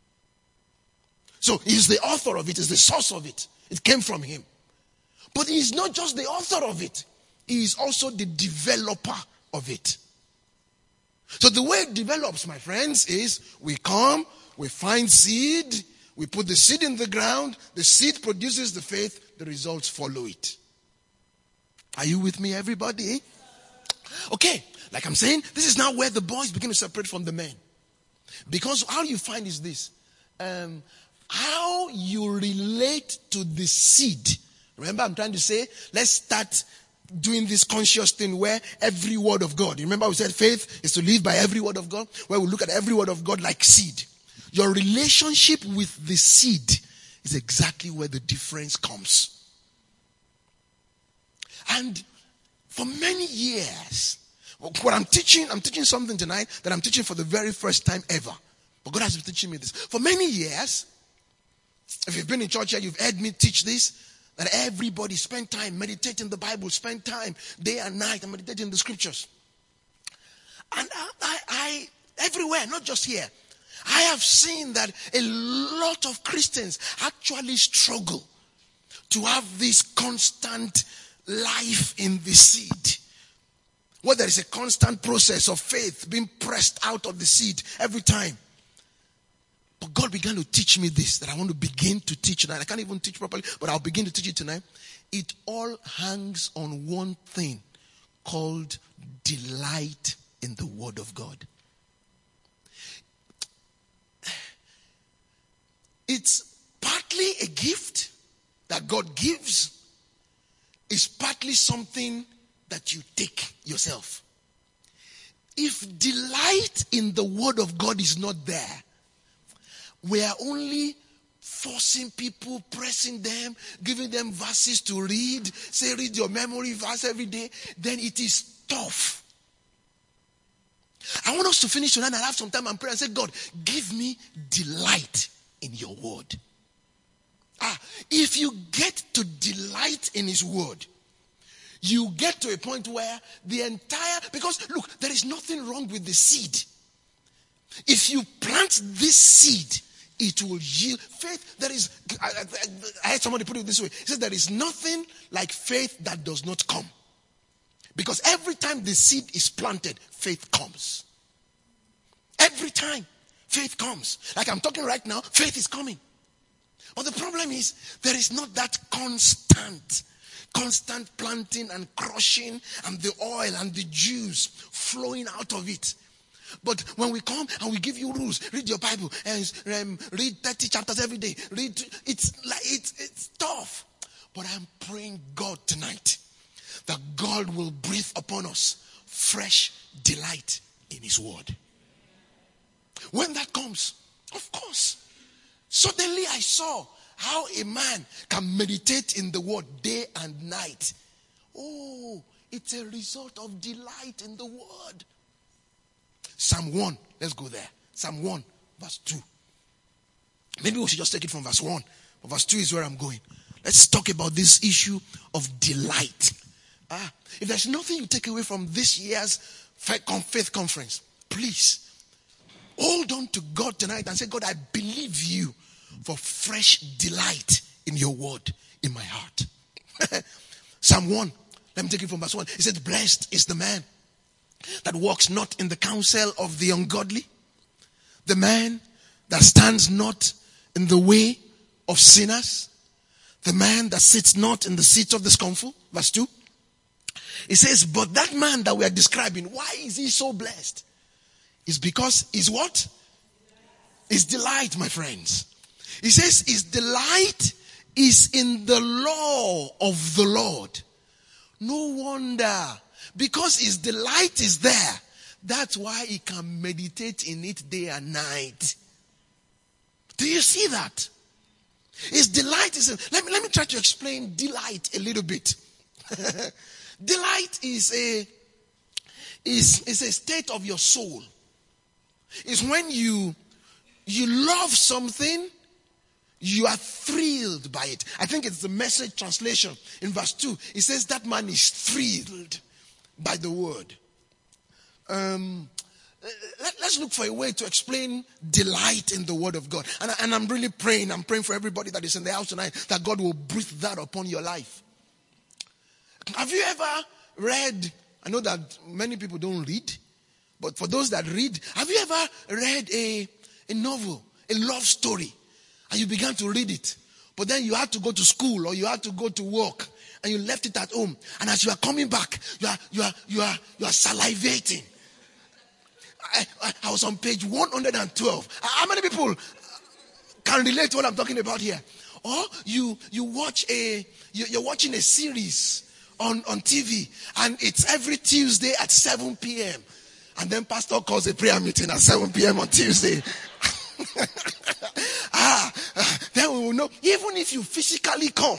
So he's the author of it, he's the source of it. It came from him. But he is not just the author of it, he is also the developer of it. So the way it develops, my friends, is we come, we find seed, we put the seed in the ground, the seed produces the faith, the results follow it. Are you with me, everybody? Okay, like I'm saying, this is now where the boys begin to separate from the men. Because how you find is this. How you relate to the seed. Remember, I'm trying to say, let's start doing this conscious thing where every word of God. Remember we said faith is to live by every word of God? Where we look at every word of God like seed. Your relationship with the seed is exactly where the difference comes. And for many years, what I'm teaching something tonight that I'm teaching for the very first time ever. But God has been teaching me this. For many years, if you've been in church here, you've heard me teach this, that everybody spend time meditating the Bible, spend time day and night and meditating the scriptures. And I everywhere, not just here, I have seen that a lot of Christians actually struggle to have this constant life in the seed. Where there is a constant process of faith being pressed out of the seed every time. But God began to teach me this that I want to begin to teach tonight. I can't even teach properly, but I'll begin to teach it tonight. It all hangs on one thing called delight in the word of God. It's partly a gift that God gives. It's partly something that you take yourself. If delight in the word of God is not there, we are only forcing people, pressing them, giving them verses to read, say read your memory verse every day, then it is tough. I want us to finish tonight and have some time and pray and say, God, give me delight in your word. If you get to delight in his word, you get to a point where because look, there is nothing wrong with the seed. If you plant this seed, it will yield. Faith, I heard somebody put it this way. He says there is nothing like faith that does not come. Because every time the seed is planted, faith comes. Every time, faith comes. Like I'm talking right now, faith is coming. But the problem is, there is not that constant planting and crushing and the oil and the juice flowing out of it. But when we come and we give you rules, read your Bible and read 30 chapters every day. It's tough. But I'm praying God tonight that God will breathe upon us fresh delight in his word. When that comes, of course, suddenly I saw how a man can meditate in the word day and night. Oh, it's a result of delight in the word. Psalm 1, let's go there. Psalm 1, verse 2. Maybe we should just take it from verse 1. But verse 2 is where I'm going. Let's talk about this issue of delight. If there's nothing you take away from this year's faith conference, please hold on to God tonight and say, God, I believe you for fresh delight in your word in my heart. Psalm 1, let me take it from verse 1. It says, blessed is the man that walks not in the counsel of the ungodly, the man that stands not in the way of sinners, the man that sits not in the seat of the scornful. Verse 2. It says, but that man that we are describing, why is he so blessed? It's because his what? His delight, my friends. He says his delight is in the law of the Lord. No wonder. Because his delight is there. That's why he can meditate in it day and night. Do you see that? His delight is in, let me try to explain delight a little bit. Delight is a state of your soul. It's when you love something, you are thrilled by it. I think it's the Message translation. In verse 2, it says that man is thrilled by the word. Let's look for a way to explain delight in the word of God. And I'm really praying. I'm praying for everybody that is in the house tonight that God will breathe that upon your life. Have you ever read, I know that many people don't read, but for those that read, have you ever read a novel, a love story, and you began to read it, but then you had to go to school or you had to go to work and you left it at home, and as you are coming back, you are salivating. I was on page 112. How many people can relate to what I'm talking about here? Or you're watching a series on TV, and it's every Tuesday at 7 p.m. And then pastor calls a prayer meeting at 7 p.m. on Tuesday. Then we will know, even if you physically come,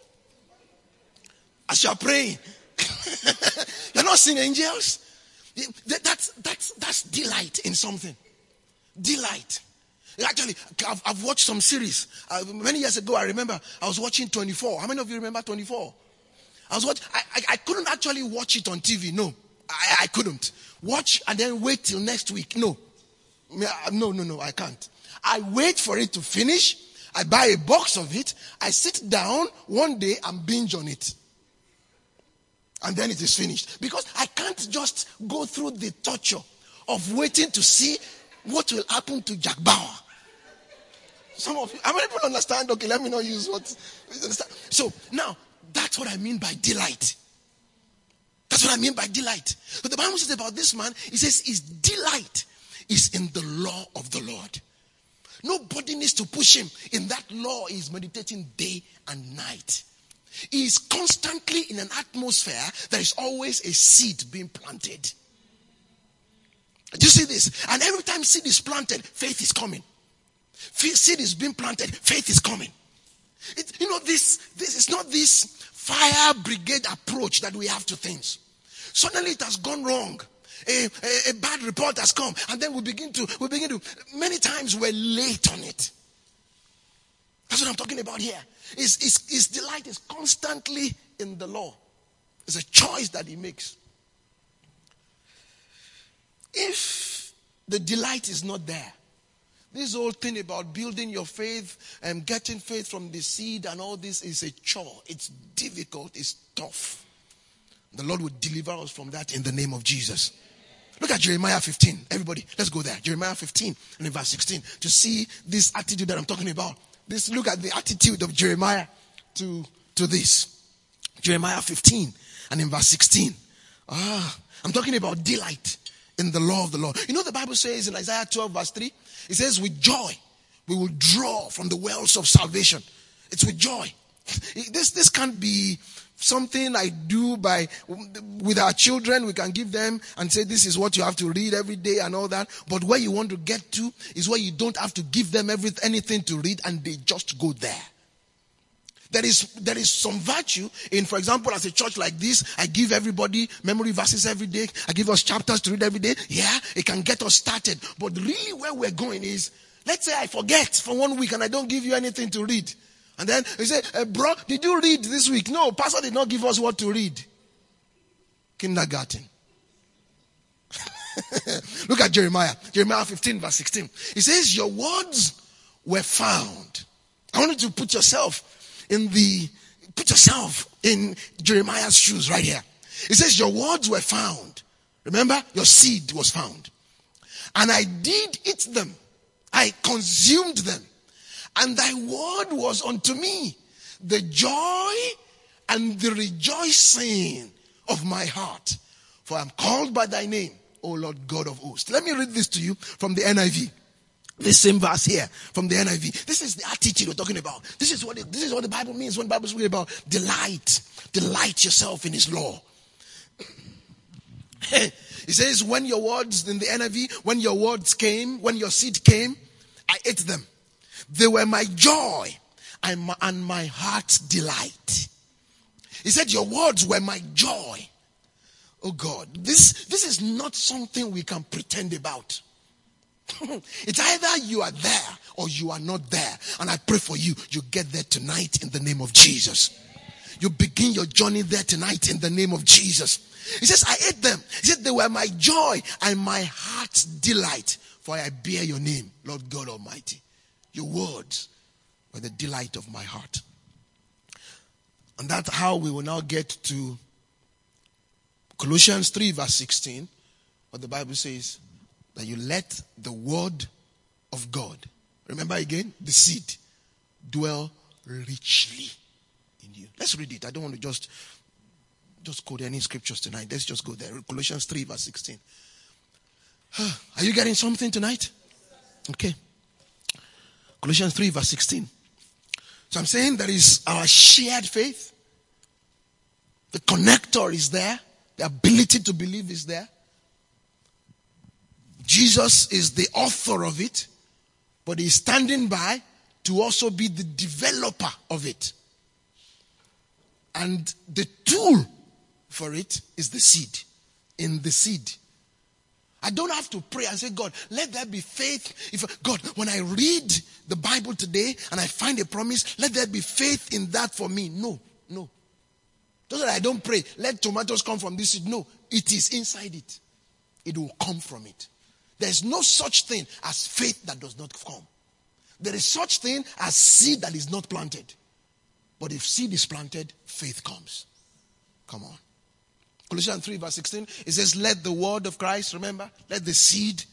as you are praying, you're not seeing angels. That's delight in something. Delight. Actually, I've watched some series. Many years ago, I remember I was watching 24. How many of you remember 24? I couldn't actually watch it on TV. No, I couldn't. Watch and then wait till next week. No, I can't. I wait for it to finish. I buy a box of it. I sit down one day and binge on it. And then it is finished. Because I can't just go through the torture of waiting to see what will happen to Jack Bauer. Some of you, how many people understand? Okay, let me not use what. So now, that's what I mean by delight. That's what I mean by delight. But the Bible says about this man, it says his delight is in the law of the Lord. Nobody needs to push him. In that law, he is meditating day and night. He is constantly in an atmosphere. There is always a seed being planted. Do you see this? And every time seed is planted, faith is coming. Seed is being planted, faith is coming. This is not this fire brigade approach that we have to things. Suddenly it has gone wrong. A bad report has come, and then we begin to many times we're late on it. That's what I'm talking about here. His delight is constantly in the law. It's a choice that he makes. If the delight is not there, this whole thing about building your faith and getting faith from the seed and all this is a chore. It's difficult. It's tough. The Lord will deliver us from that in the name of Jesus. Look at Jeremiah 15. Everybody, let's go there. Jeremiah 15 and in verse 16 to see this attitude that I'm talking about. Look at the attitude of Jeremiah to this. Jeremiah 15 and in verse 16. I'm talking about delight in the law of the Lord. The Bible says in Isaiah 12 verse 3, it says, with joy we will draw from the wells of salvation. It's with joy. This can't be something I do with our children. We can give them and say, this is what you have to read every day and all that. But where you want to get to is where you don't have to give them anything to read and they just go there. There is some virtue in, for example, as a church like this, I give everybody memory verses every day. I give us chapters to read every day. Yeah, it can get us started. But really where we're going is, let's say I forget for 1 week and I don't give you anything to read. And then you say, bro, did you read this week? No, pastor did not give us what to read. Kindergarten. Look at Jeremiah 15 verse 16. It says, your words were found. I want you to put yourself in Jeremiah's shoes right here. It says your words were found. Remember, your seed was found. And I did eat them. I consumed them. And thy word was unto me the joy and the rejoicing of my heart. For I am called by thy name, O Lord God of hosts. Let me read this to you from the NIV. This same verse here from the NIV. This is the attitude we're talking about. This is what the Bible means when the Bible speaks about delight. Delight yourself in his law. It says, when your words, in the NIV, when your words came, when your seed came, I ate them. They were my joy and my heart's delight. He said, your words were my joy. Oh God, this is not something we can pretend about. It's either you are there or you are not there. And I pray for you, you get there tonight in the name of Jesus. You begin your journey there tonight in the name of Jesus. He says, I ate them. He said, they were my joy and my heart's delight. For I bear your name, Lord God Almighty. Your words were the delight of my heart. And that's how we will now get to Colossians 3 verse 16. What the Bible says, that you let the word of God, remember again, the seed, dwell richly in you. Let's read it. I don't want to just quote any scriptures tonight. Let's just go there. Colossians 3 verse 16. Are you getting something tonight? Okay. Colossians 3 verse 16. So I'm saying there is our shared faith. The connector is there. The ability to believe is there. Jesus is the author of it, but he's standing by to also be the developer of it. And the tool for it is the seed. In the seed. I don't have to pray and say, God, let there be faith. God, when I read the Bible today and I find a promise, let there be faith in that for me. No. Just that I don't pray, let tomatoes come from this seed. No, it is inside it. It will come from it. There is no such thing as faith that does not come. There is such thing as seed that is not planted. But if seed is planted, faith comes. Come on. Colossians 3 verse 16, it says, let the word of Christ, remember, let the seed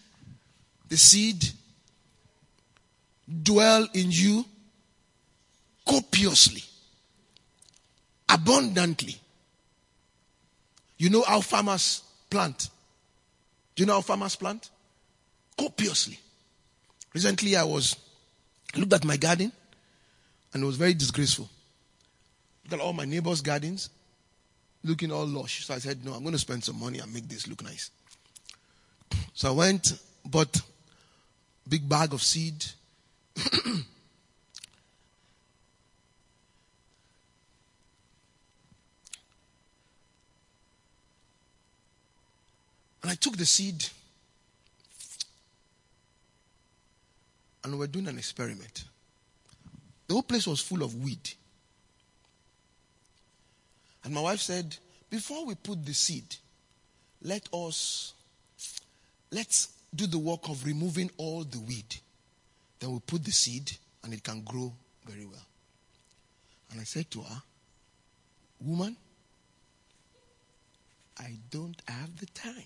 dwell in you copiously, abundantly. You know how farmers plant? Do you know how farmers plant? Copiously. Recently I looked at my garden and it was very disgraceful. Look at all my neighbors' gardens, looking all lush. So I said, no, I'm going to spend some money and make this look nice. So I went, bought a big bag of seed. And I took the seed and we were doing an experiment. The whole place was full of weed. And my wife said, before we put the seed, let's do the work of removing all the weed. Then we'll put the seed and it can grow very well. And I said to her, woman, I don't have the time.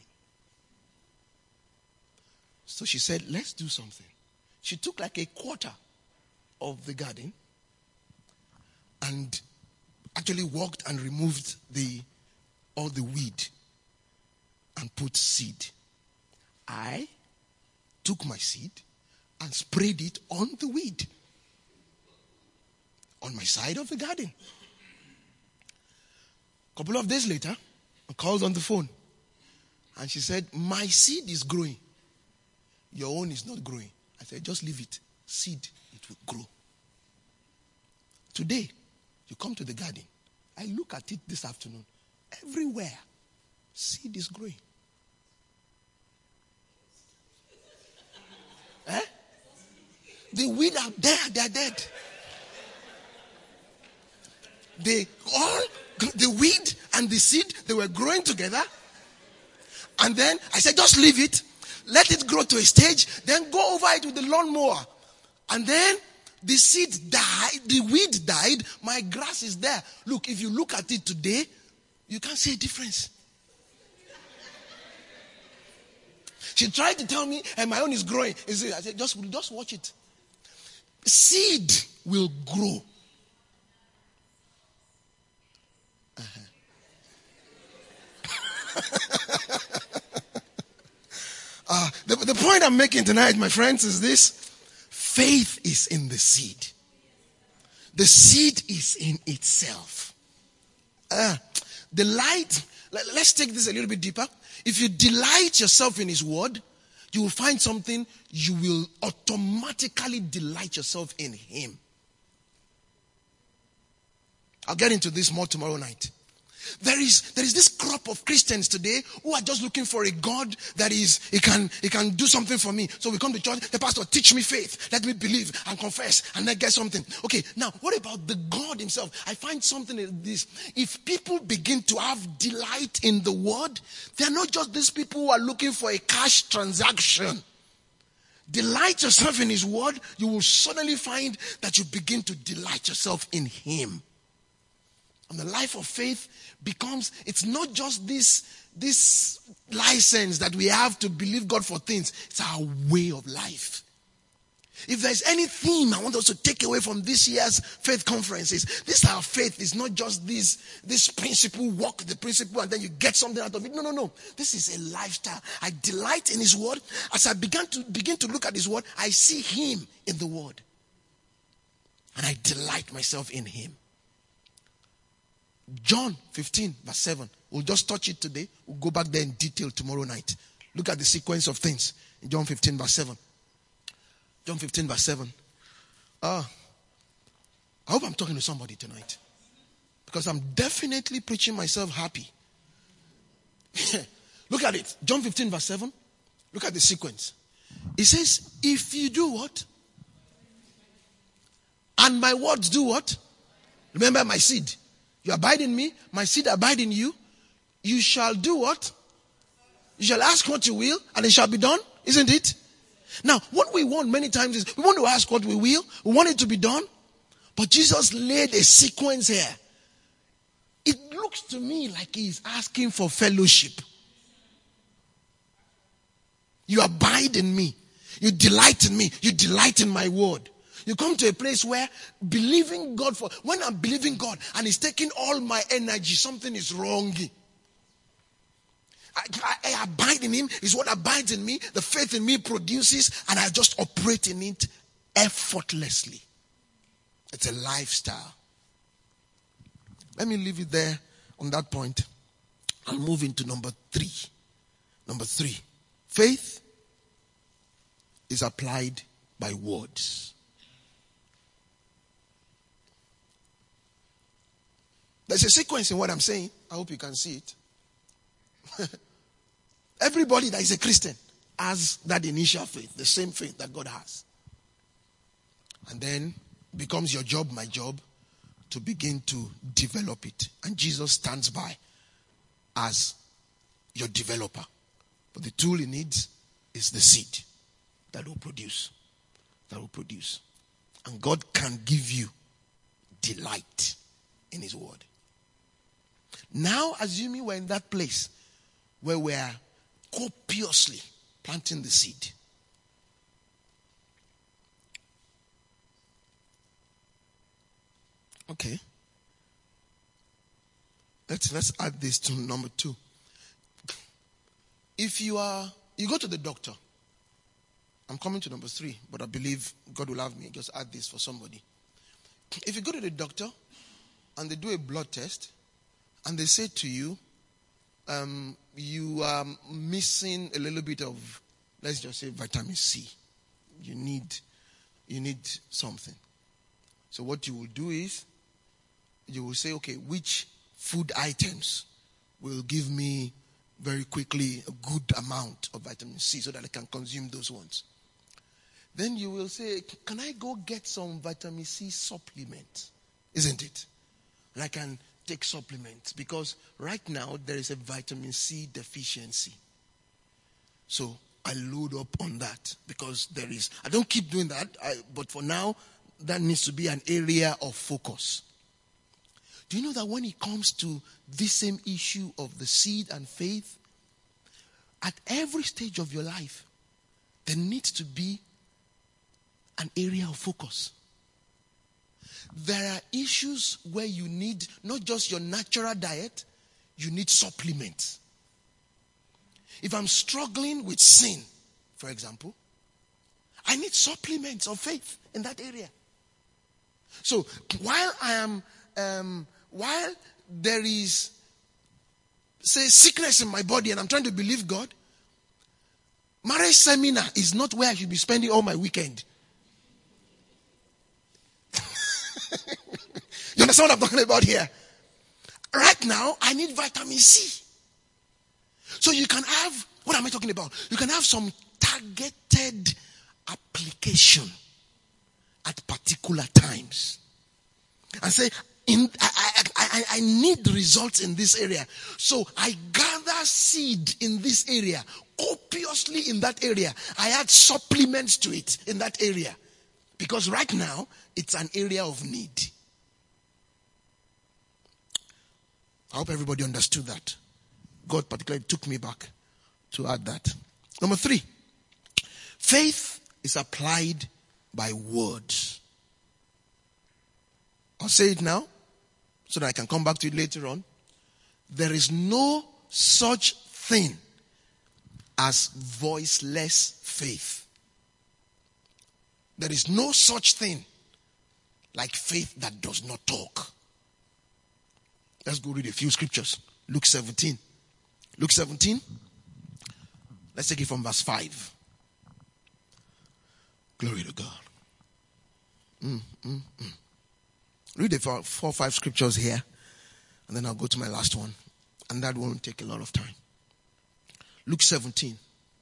So she said, let's do something. She took like a quarter of the garden and actually walked and removed all the weed and put seed. I took my seed and sprayed it on the weed on my side of the garden. A couple of days later, I called on the phone and she said, my seed is growing. Your own is not growing. I said, just leave it. Seed, it will grow. Today, you come to the garden. I look at it this afternoon. Everywhere, seed is growing. The weed are there, they are dead. The weed and the seed, they were growing together. And then I said, just leave it. Let it grow to a stage. Then go over it with the lawnmower. And then the seed died. The weed died. My grass is there. Look, if you look at it today, you can't see a difference. She tried to tell me, and my own is growing. I said, just watch it. Seed will grow. The point I'm making tonight, my friends, is this. Faith is in the seed. The seed is in itself. Delight. Let's take this a little bit deeper. If you delight yourself in His word, you will find something. You will automatically delight yourself in Him. I'll get into this more tomorrow night. There is this crop of Christians today who are just looking for a God that he can do something for me. So we come to church, the pastor, teach me faith. Let me believe and confess and then get something. Okay, now what about the God Himself? I find something in this. If people begin to have delight in the word, they're not just these people who are looking for a cash transaction. Delight yourself in His word, you will suddenly find that you begin to delight yourself in Him. And the life of faith becomes, it's not just this license that we have to believe God for things. It's our way of life. If there's any theme I want us to take away from this year's faith conferences, this our faith is not just this principle, walk the principle and then you get something out of it. No. This is a lifestyle. I delight in His word. As I begin to look at His word, I see Him in the word. And I delight myself in Him. John 15 verse 7. We'll just touch it today. We'll go back there in detail tomorrow night. Look at the sequence of things in John 15 verse 7. John 15 verse 7. I hope I'm talking to somebody tonight. Because I'm definitely preaching myself happy. Look at it. John 15 verse 7. Look at the sequence. It says, if you do what? And my words do what? Remember my seed. You abide in me, my seed abide in you. You shall do what? You shall ask what you will, and it shall be done. Isn't it? Now, what we want many times is, we want to ask what we will. We want it to be done. But Jesus laid a sequence here. It looks to me like He's asking for fellowship. You abide in me. You delight in me. You delight in my word. You come to a place where believing God when I'm believing God and He's taking all my energy, something is wrong. I abide in Him, is what abides in me, the faith in me produces, and I just operate in it effortlessly. It's a lifestyle. Let me leave it there on that point. I'll move into number 3. Number 3. Faith is applied by words. There's a sequence in what I'm saying. I hope you can see it. Everybody that is a Christian has that initial faith, the same faith that God has. And then becomes your job, my job, to begin to develop it. And Jesus stands by as your developer. But the tool he needs is the seed that will produce. That will produce. And God can give you delight in his word. Now, assuming we're in that place where we are copiously planting the seed. Okay. Let's add this to number 2. If you go to the doctor. I'm coming to number 3, but I believe God will have me just add this for somebody. If you go to the doctor and they do a blood test and they say to you, you are missing a little bit of, let's just say, vitamin C. You need something. So what you will do is, you will say, okay, which food items will give me very quickly a good amount of vitamin C so that I can consume those ones. Then you will say, can I go get some vitamin C supplement? Isn't it? And I can take supplements because right now there is a vitamin C deficiency. So I load up on that because there is. I don't keep doing that, but for now, that needs to be an area of focus. Do you know that when it comes to this same issue of the seed and faith, at every stage of your life, there needs to be an area of focus. There are issues where you need not just your natural diet, you need supplements. If I'm struggling with sin, for example, I need supplements of faith in that area. So while while there is, say, sickness in my body and I'm trying to believe God, marriage seminar is not where I should be spending all my weekend. You understand what I'm talking about here? Right now, I need vitamin C. So you can have, what am I talking about? You can have some targeted application at particular times. And say, I need results in this area. So I gather seed in this area, copiously in that area. I add supplements to it in that area. Because right now, it's an area of need. I hope everybody understood that. God particularly took me back to add that. Number 3, faith is applied by words. I'll say it now so that I can come back to it later on. There is no such thing as voiceless faith. There is no such thing like faith that does not talk. Let's go read a few scriptures. Luke 17. Luke 17. Let's take it from verse 5. Glory to God. Read the 4 or 5 scriptures here. And then I'll go to my last one. And that won't take a lot of time. Luke 17.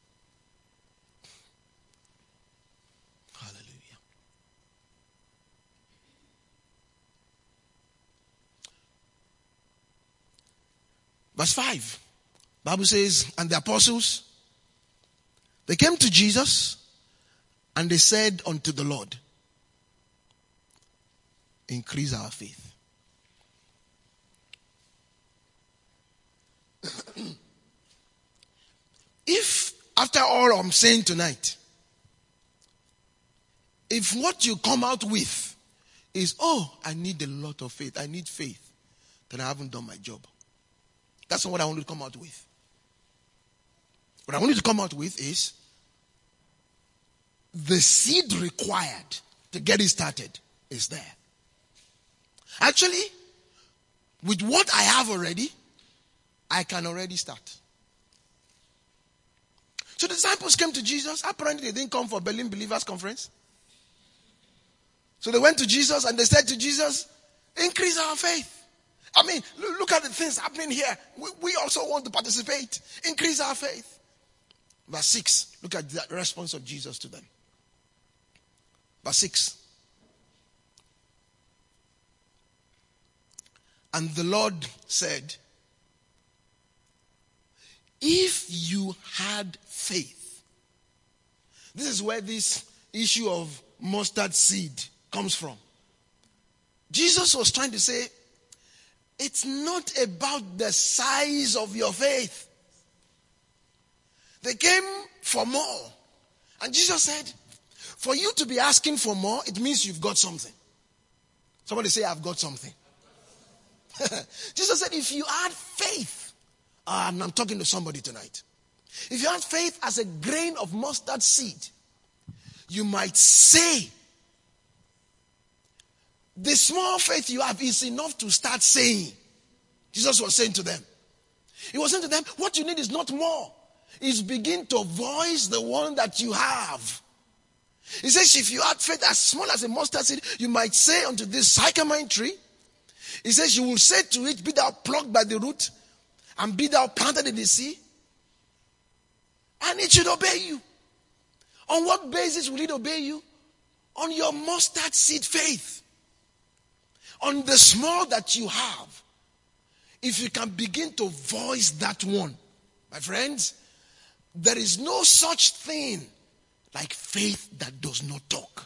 Hallelujah. Verse 5. Bible says, and the apostles, they came to Jesus and they said unto the Lord, increase our faith. If, after all I'm saying tonight, if what you come out with is, oh, I need a lot of faith, I need faith, then I haven't done my job. That's not what I want to come out with. What I want you to come out with is the seed required to get it started is there. Actually, with what I have already, I can already start. So the disciples came to Jesus. Apparently they didn't come for Berlin Believers Conference. So they went to Jesus and they said to Jesus, increase our faith. I mean, look at the things happening here. We also want to participate. Increase our faith. Verse 6. Look at the response of Jesus to them. Verse 6. And the Lord said, if you had faith. This is where this issue of mustard seed comes from. Jesus was trying to say, it's not about the size of your faith. They came for more. And Jesus said, for you to be asking for more, it means you've got something. Somebody say, I've got something. Jesus said, if you had faith, and I'm talking to somebody tonight. If you had faith as a grain of mustard seed, you might say, the small faith you have is enough to start saying. Jesus was saying to them. He was saying to them, what you need is not more. Is begin to voice the one that you have. He says, if you had faith as small as a mustard seed, you might say unto this sycamore tree. He says, you will say to it, be thou plucked by the root, and be thou planted in the sea, and it should obey you. On what basis will it obey you? On your mustard seed faith. On the small that you have. If you can begin to voice that one, my friends, there is no such thing like faith that does not talk.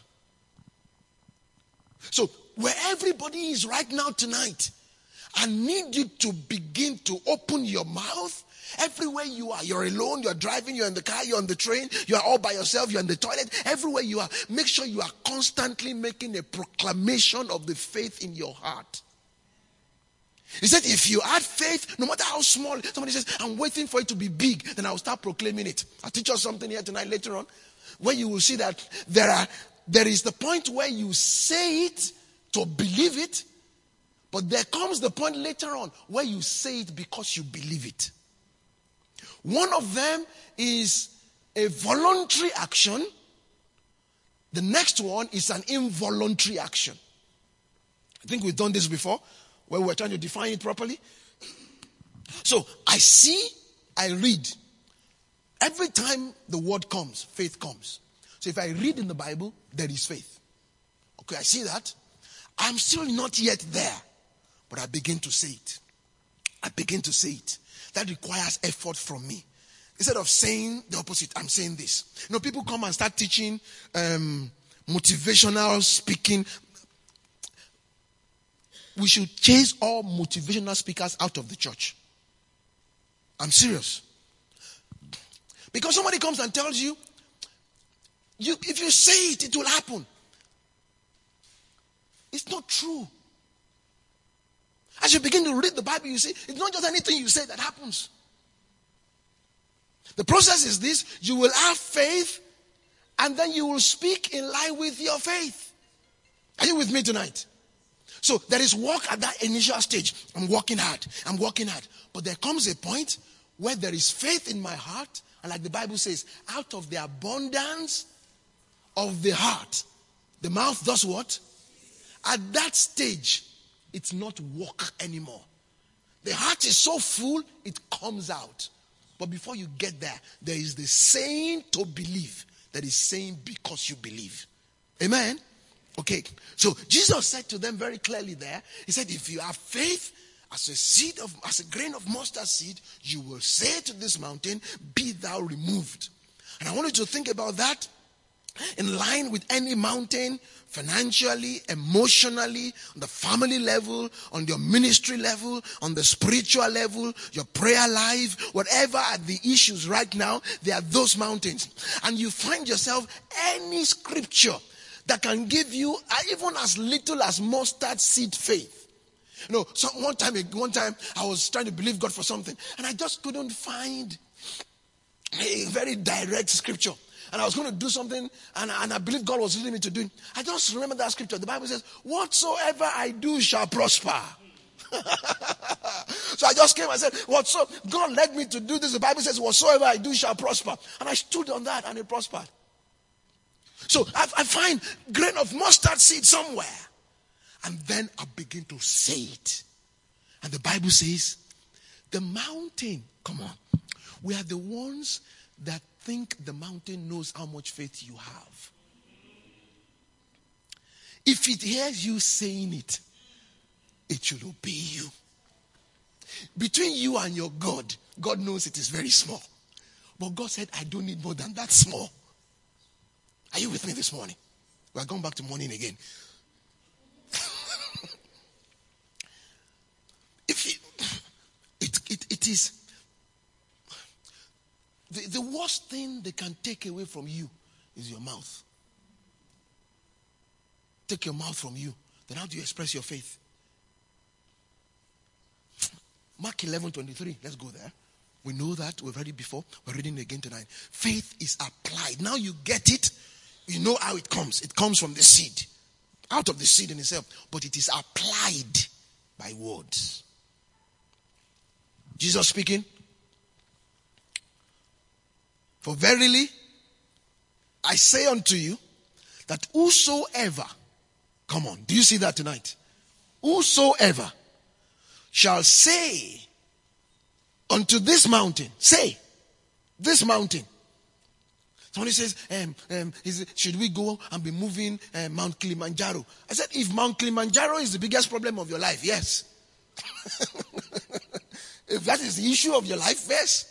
So, where everybody is right now tonight, I need you to begin to open your mouth. Everywhere you are, you're alone, you're driving, you're in the car, you're on the train, you're all by yourself, you're in the toilet. Everywhere you are, make sure you are constantly making a proclamation of the faith in your heart. He said, if you had faith, no matter how small, somebody says, I'm waiting for it to be big, then I'll start proclaiming it. I'll teach us something here tonight later on, where you will see that there is the point where you say it to believe it, but there comes the point later on where you say it because you believe it. One of them is a voluntary action. The next one is an involuntary action. I think we've done this before, where we're trying to define it properly. So, I see, I read. Every time the word comes, faith comes. So if I read in the Bible, there is faith. Okay, I see that. I'm still not yet there. But I begin to say it. I begin to say it. That requires effort from me. Instead of saying the opposite, I'm saying this. You know, people come and start teaching motivational speaking. We should chase all motivational speakers out of the church. I'm serious. Because somebody comes and tells you, if you say it, it will happen. It's not true. As you begin to read the Bible, you see, it's not just anything you say that happens. The process is this: you will have faith, and then you will speak in line with your faith. Are you with me tonight? So there is work at that initial stage. I'm working hard. But there comes a point where there is faith in my heart, and like the Bible says, out of the abundance of the heart, the mouth does what? At that stage, it's not work anymore. The heart is so full, it comes out. But before you get there, there is the saying to believe that is saying because you believe. Amen? Okay. So Jesus said to them very clearly there, he said, if you have faith as a grain of mustard seed, you will say to this mountain, be thou removed. And I want you to think about that in line with any mountain, financially, emotionally, on the family level, on your ministry level, on the spiritual level, your prayer life, whatever are the issues right now, there are those mountains. And you find yourself any scripture that can give you even as little as mustard seed faith. You know, so one time I was trying to believe God for something, and I just couldn't find a very direct scripture. And I was going to do something, and I believe God was leading me to do it. I just remember that scripture. The Bible says, whatsoever I do shall prosper. So I just came and said, God led me to do this. The Bible says, whatsoever I do shall prosper. And I stood on that and it prospered. So I find grain of mustard seed somewhere. And then I begin to say it. And the Bible says, the mountain, come on. We are the ones that think the mountain knows how much faith you have. If it hears you saying it, it should obey you. Between you and your God, God knows it is very small. But God said, I don't need more than that small. Are you with me this morning? We are going back to morning again. It is the worst thing they can take away from you is your mouth. Take your mouth from you. Then how do you express your faith? Mark 11:23. Let's go there. We know that. We've read it before. We're reading it again tonight. Faith is applied. Now you get it. You know how it comes. It comes from the seed. Out of the seed in itself. But it is applied by words. Jesus speaking. For verily, I say unto you, that whosoever, come on, do you see that tonight? Whosoever shall say unto this mountain, say, this mountain. Somebody says, should we go and be moving Mount Kilimanjaro? I said, if Mount Kilimanjaro is the biggest problem of your life, yes. If that is the issue of your life, yes.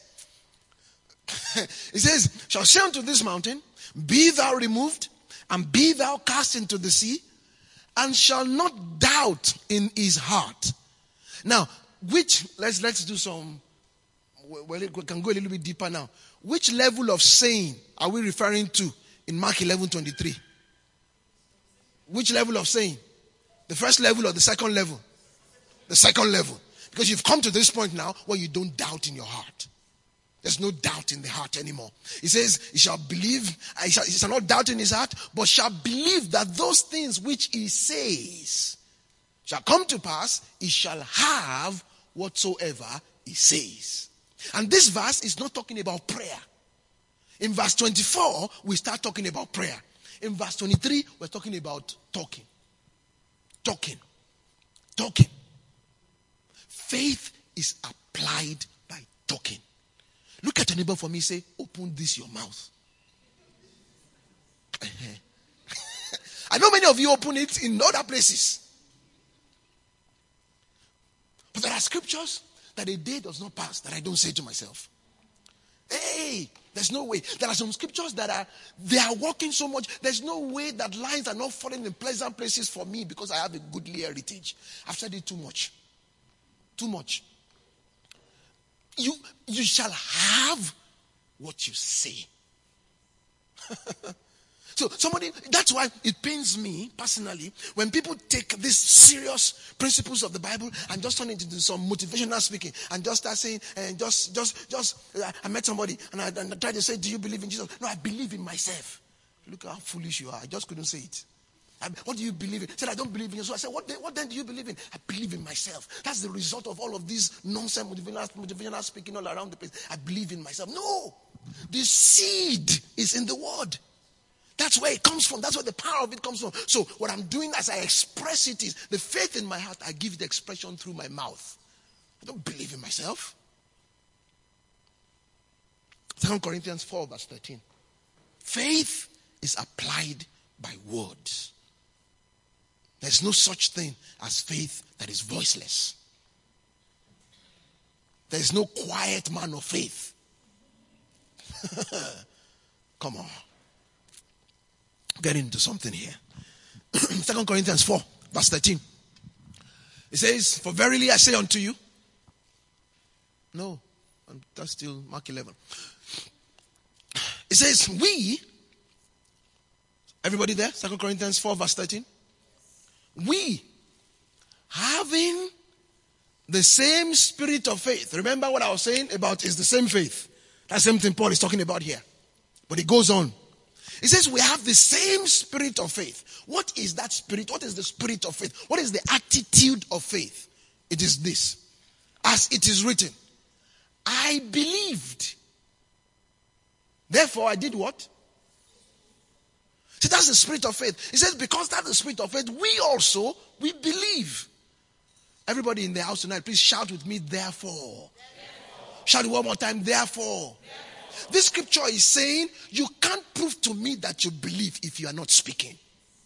It says, shall say unto this mountain, be thou removed, and be thou cast into the sea, and shall not doubt in his heart. Now, let's do some, we can go a little bit deeper now. Which level of saying are we referring to in Mark 11:23? Which level of saying? The first level or the second level? The second level. Because you've come to this point now where you don't doubt in your heart. There's no doubt in the heart anymore. He says, he shall believe, he shall not doubt in his heart, but shall believe that those things which he says shall come to pass. He shall have whatsoever he says. And this verse is not talking about prayer. In verse 24, we start talking about prayer. In verse 23, we're talking about talking. Talking. Faith is applied by talking. Look at your neighbor for me. Say, open this your mouth. I know many of you open it in other places. But there are scriptures that a day does not pass that I don't say to myself, hey, there's no way. There are some scriptures that they are working so much. There's no way that lines are not falling in pleasant places for me because I have a goodly heritage. I've said it too much. Too much. You shall have what you say. So that's why it pains me personally when people take these serious principles of the Bible and just turn it into some motivational speaking and just start saying, and I met somebody and I tried to say, do you believe in Jesus? No, I believe in myself. Look how foolish you are. I just couldn't say it. What do you believe in? I said, I don't believe in you. So I said, what then do you believe in? I believe in myself. That's the result of all of this nonsense motivational speaking all around the place. I believe in myself. No. The seed is in the word. That's where it comes from. That's where the power of it comes from. So what I'm doing as I express it is the faith in my heart. I give it expression through my mouth. I don't believe in myself. 2 Corinthians 4 verse 13. Faith is applied by words. There's no such thing as faith that is voiceless. There's no quiet man of faith. Come on. Get into something here. 2 Corinthians 4 verse 13. It says, for verily I say unto you. No, that's still Mark 11. It says, we, everybody there? 2 Corinthians 4 verse 13. We, having the same spirit of faith. Remember what I was saying about is the same faith. That's the same thing Paul is talking about here. But it goes on. It says we have the same spirit of faith. What is that spirit? What is the spirit of faith? What is the attitude of faith? it is this. As it is written, I believed. Therefore, I did what? See, that's the spirit of faith. He says, because that's the spirit of faith, we believe. Everybody in the house tonight, please shout with me, therefore. Shout it one more time, therefore. This scripture is saying, you can't prove to me that you believe if you are not speaking.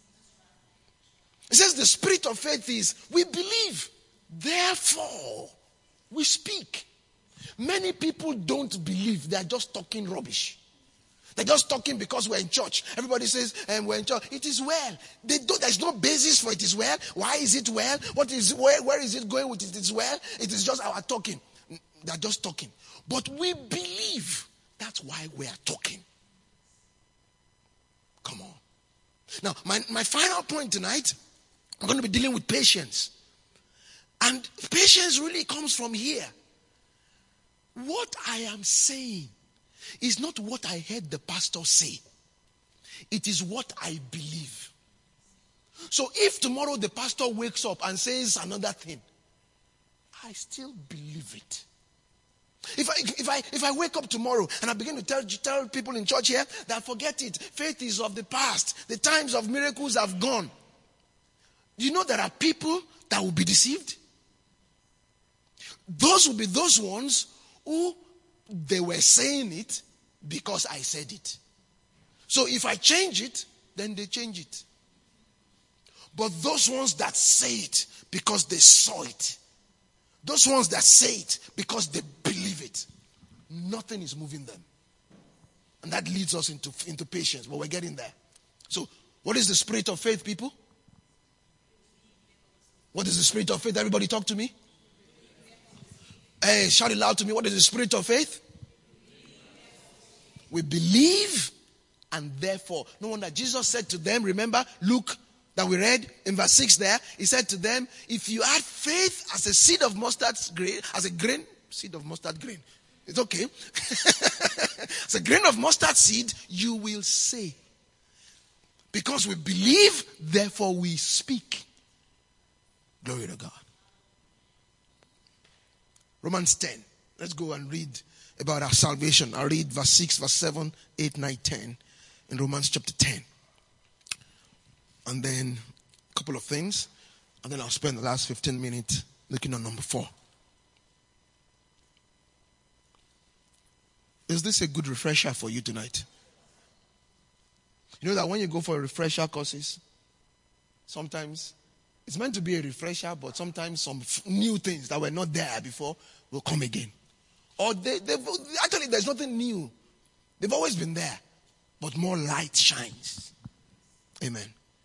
It says the spirit of faith is, we believe, therefore we speak. Many people don't believe, they are just talking rubbish. They're just talking because we're in church. Everybody says, we're in church. It is well. There's no basis for it is well. Why is it well? Where is it going with it is well? It is just our talking. They're just talking. But we believe. That's why we are talking. Come on. Now, my final point tonight, I'm going to be dealing with patience. And patience really comes from here. What I am saying is not what I heard the pastor say. It is what I believe. So if tomorrow the pastor wakes up and says another thing, I still believe it. If I wake up tomorrow and I begin to tell people in church here that forget it, faith is of the past, the times of miracles have gone. Do you know there are people that will be deceived? Those will be those ones who they were saying it because I said it. So if I change it, then they change it. But those ones that say it because they saw it, those ones that say it because they believe it, nothing is moving them. And that leads us into patience, but we're getting there. So, what is the spirit of faith, people? What is the spirit of faith? Everybody talk to me. Hey, shout it loud to me. What is the spirit of faith? We believe, and therefore. No wonder Jesus said to them, remember Luke that we read in verse 6 there, he said to them, if you add faith as a seed of mustard grain, seed of mustard grain, it's okay. As a grain of mustard seed, you will say. Because we believe, therefore we speak. Glory to God. Romans 10. Let's go and read about our salvation. I'll read verse 6, verse 7, 8, 9, 10 in Romans chapter 10. And then a couple of things. And then I'll spend the last 15 minutes looking at number 4. Is this a good refresher for you tonight? You know that when you go for refresher courses, sometimes it's meant to be a refresher, but sometimes some new things that were not there before will come again. Or actually, there's nothing new. They've always been there, but more light shines. Amen.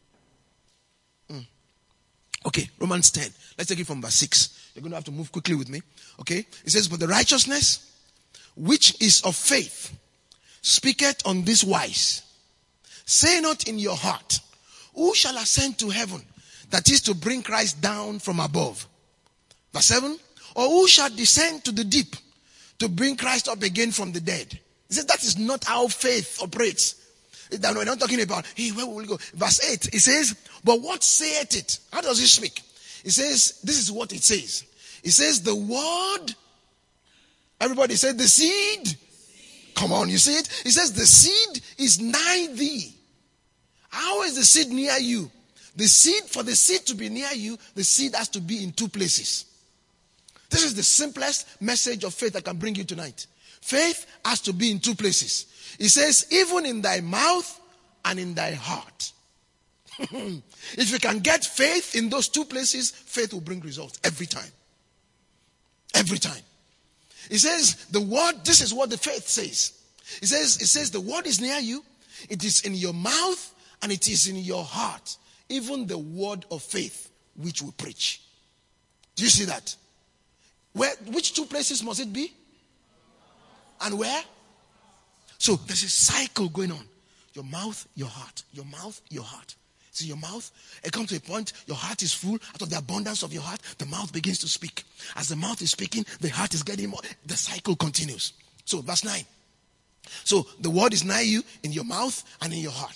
Okay, Romans 10. Let's take it from verse 6. You're going to have to move quickly with me. Okay? It says, but the righteousness which is of faith speaketh on this wise. Say not in your heart, who shall ascend to heaven? That is to bring Christ down from above. Verse 7. Or who shall descend to the deep to bring Christ up again from the dead? He says that is not how faith operates. We're not talking about, hey, where will we go? Verse 8, it says, but what saith it? How does it speak? It says, this is what it says. It says, the word, everybody said the seed. Come on, you see it? It says, the seed is nigh thee. How is the seed near you? The seed, for the seed to be near you, the seed has to be in two places. This is the simplest message of faith I can bring you tonight. Faith has to be in two places. It says, even in thy mouth and in thy heart. If you can get faith in those two places, faith will bring results every time. Every time. It says, the word, this is what the faith says. It says the word is near you. It is in your mouth and it is in your heart. Even the word of faith which we preach. Do you see that? Which two places must it be? And where? So there's a cycle going on. Your mouth, your heart. Your mouth, your heart. See, your mouth, it comes to a point, your heart is full. Out of the abundance of your heart, the mouth begins to speak. As the mouth is speaking, the heart is getting more. The cycle continues. So verse 9. So the word is nigh you in your mouth and in your heart.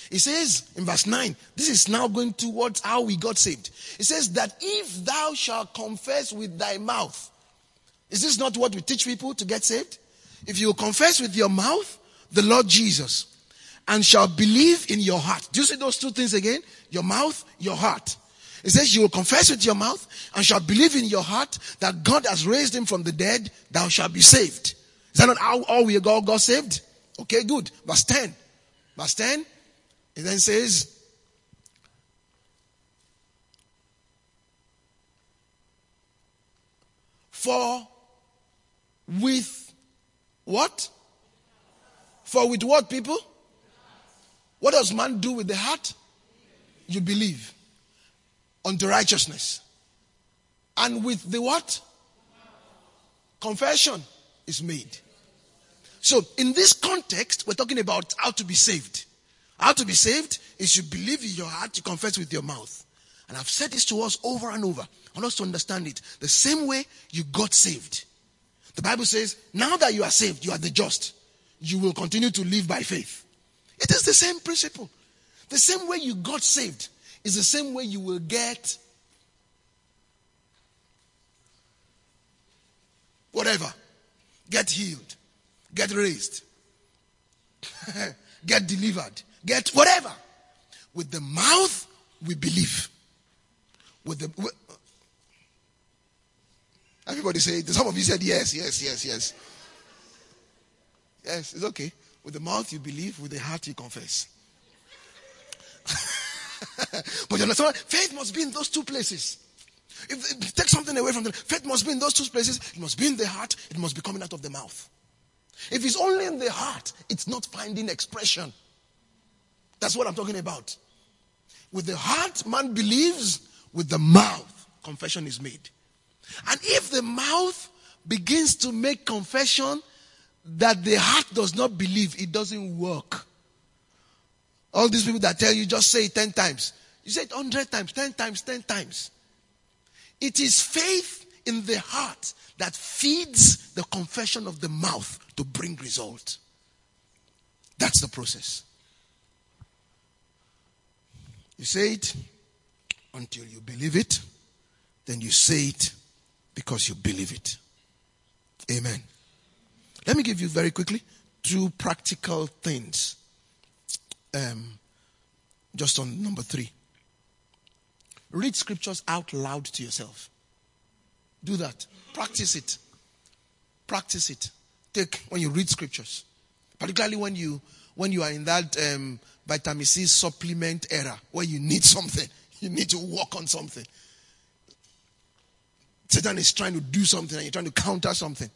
It says in verse 9, this is now going towards how we got saved. It says that if thou shalt confess with thy mouth. Is this not what we teach people to get saved? If you confess with your mouth the Lord Jesus and shall believe in your heart. Do you see those two things again? Your mouth, your heart. It says you will confess with your mouth and shall believe in your heart that God has raised him from the dead, thou shalt be saved. Is that not how all we got saved? Okay, good. Verse 10. Verse 10, it then says, for with what? For with what, people? What does man do with the heart? You believe unto righteousness. And with the what? Confession is made. So in this context, we're talking about how to be saved. How to be saved is you believe in your heart, you confess with your mouth. And I've said this to us over and over. I want us to understand it. The same way you got saved. The Bible says, now that you are saved, you are the just. You will continue to live by faith. It is the same principle. The same way you got saved is the same way you will get whatever. Get healed. Get raised. Get delivered. Get whatever. With the mouth, we believe. Everybody say, some of you said yes. Yes, it's okay. With the mouth you believe, with the heart you confess. But you understand, faith must be in those two places. If take something away from them, faith must be in those two places. It must be in the heart, it must be coming out of the mouth. If it's only in the heart, it's not finding expression. That's what I'm talking about. With the heart, man believes. With the mouth, confession is made. And if the mouth begins to make confession that the heart does not believe, it doesn't work. All these people that tell you just say it 10 times. You say it 100 times, 10 times, 10 times. It is faith in the heart that feeds the confession of the mouth to bring result. That's the process. You say it until you believe it. Then you say it because you believe it. Amen. Let me give you very quickly 2 practical things. Just on number 3. Read scriptures out loud to yourself. Do that. Practice it. Practice it. Take when you read scriptures. Particularly when you are in that vitamin C supplement era where you need something. You need to work on something. Satan is trying to do something and you're trying to counter something.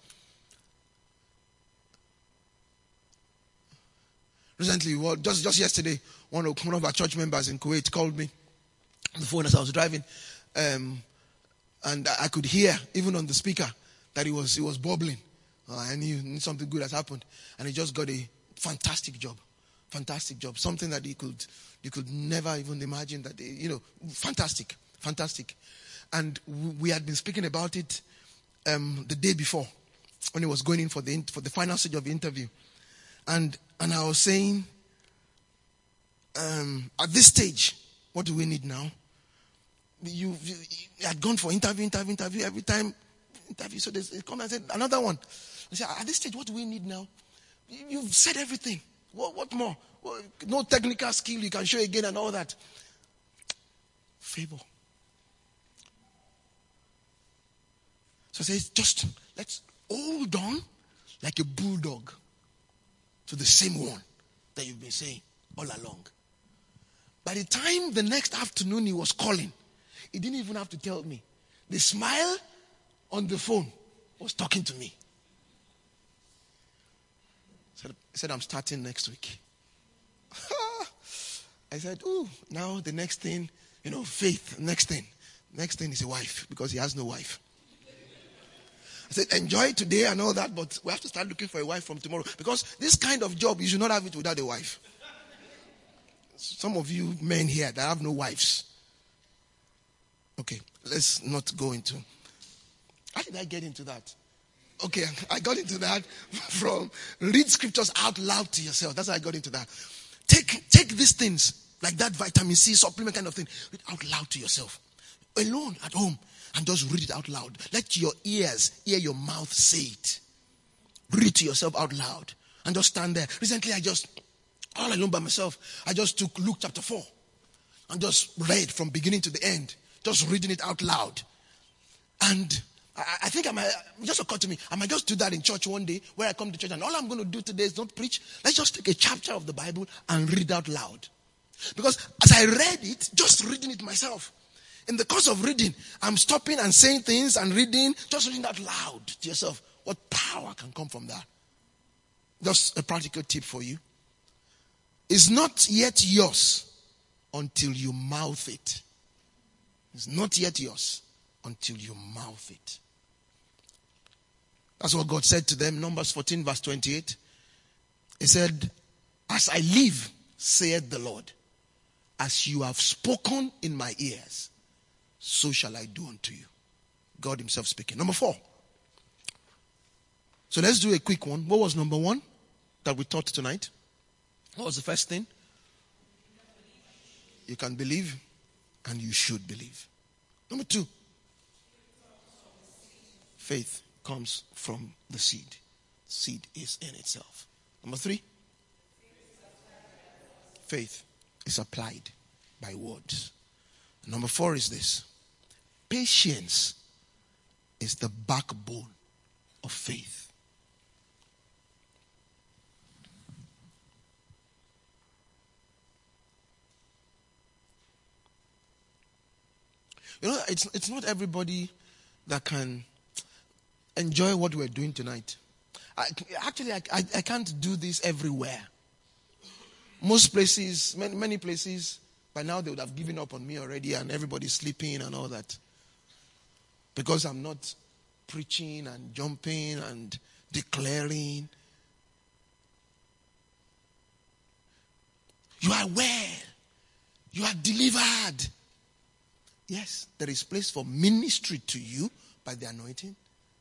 Recently, just yesterday, one of our church members in Kuwait called me on the phone as I was driving, and I could hear, even on the speaker, that he was bubbling. I knew something good has happened, and he just got a fantastic job. Something that you could never even imagine that, fantastic. And we had been speaking about it the day before when he was going in for the final stage of the interview. And I was saying, at this stage, what do we need now? You had gone for interview every time. Interview, so they come and said, another one. I said, at this stage, what do we need now? You've said everything. What more? No technical skill you can show again and all that. Favor. So I said, just let's hold on like a bulldog to the same one that you've been saying all along. By the time the next afternoon he was calling, he didn't even have to tell me. The smile on the phone was talking to me. He said, I'm starting next week. I said, now the next thing, faith, next thing is a wife, because he has no wife. I said, enjoy today and all that, but we have to start looking for a wife from tomorrow. Because this kind of job, you should not have it without a wife. Some of you men here that have no wives. Okay, let's not go into... How did I get into that? Okay, I got into that from read scriptures out loud to yourself. That's how I got into that. take these things, like that vitamin C supplement kind of thing, read out loud to yourself. Alone at home. And just read it out loud. Let your ears hear your mouth say it. Read it to yourself out loud. And just stand there. Recently, all alone by myself, I just took Luke chapter 4. And just read from beginning to the end. Just reading it out loud. And I think it just occurred to me, I might just do that in church one day, where I come to church, and all I'm going to do today is not preach. Let's just take a chapter of the Bible and read out loud. Because as I read it, just reading it myself, in the course of reading, I'm stopping and saying things and reading, just reading out loud to yourself. What power can come from that? Just a practical tip for you. It's not yet yours until you mouth it. It's not yet yours until you mouth it. That's what God said to them, Numbers 14 verse 28. He said, as I live, saith the Lord, as you have spoken in my ears, so shall I do unto you. God himself speaking. Number 4. So let's do a quick one. What was number 1 that we taught tonight? What was the first thing? You can believe and you should believe. Number 2. Faith comes from the seed. Seed is in itself. Number 3. Faith is applied by words. Number 4 is this. Patience is the backbone of faith. You know, it's not everybody that can enjoy what we're doing tonight. I can't do this everywhere. Most places, many places, by now they would have given up on me already, and everybody's sleeping and all that. Because I'm not preaching and jumping and declaring. You are well. You are delivered. Yes, there is place for ministry to you by the anointing.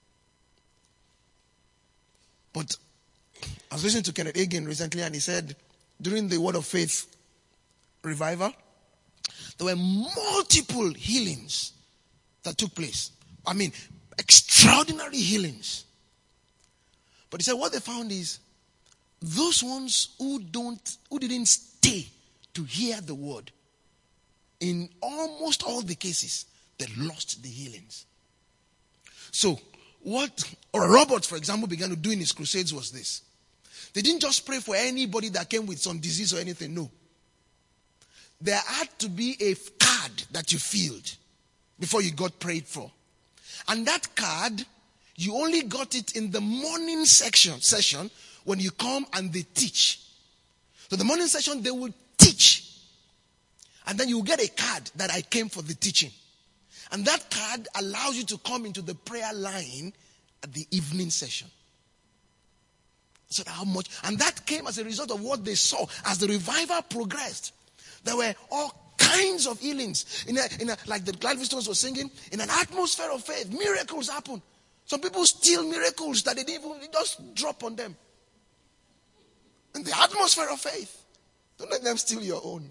But I was listening to Kenneth Hagin recently, and he said, during the Word of Faith revival, there were multiple healings that took place. I mean, extraordinary healings. But he said what they found is those ones who didn't stay to hear the word, in almost all the cases, they lost the healings. So, what Robert, for example, began to do in his crusades was this. They didn't just pray for anybody that came with some disease or anything, no. There had to be a card that you filled before you got prayed for. And that card, you only got it in the morning session when you come and they teach. So the morning session, they will teach. And then you will get a card that I came for the teaching. And that card allows you to come into the prayer line at the evening session. So how much? And that came as a result of what they saw as the revival progressed. There were all kinds of healings. Like the Gladys Stones was singing, in an atmosphere of faith, miracles happen. Some people steal miracles that they didn't even just drop on them. In the atmosphere of faith. Don't let them steal your own.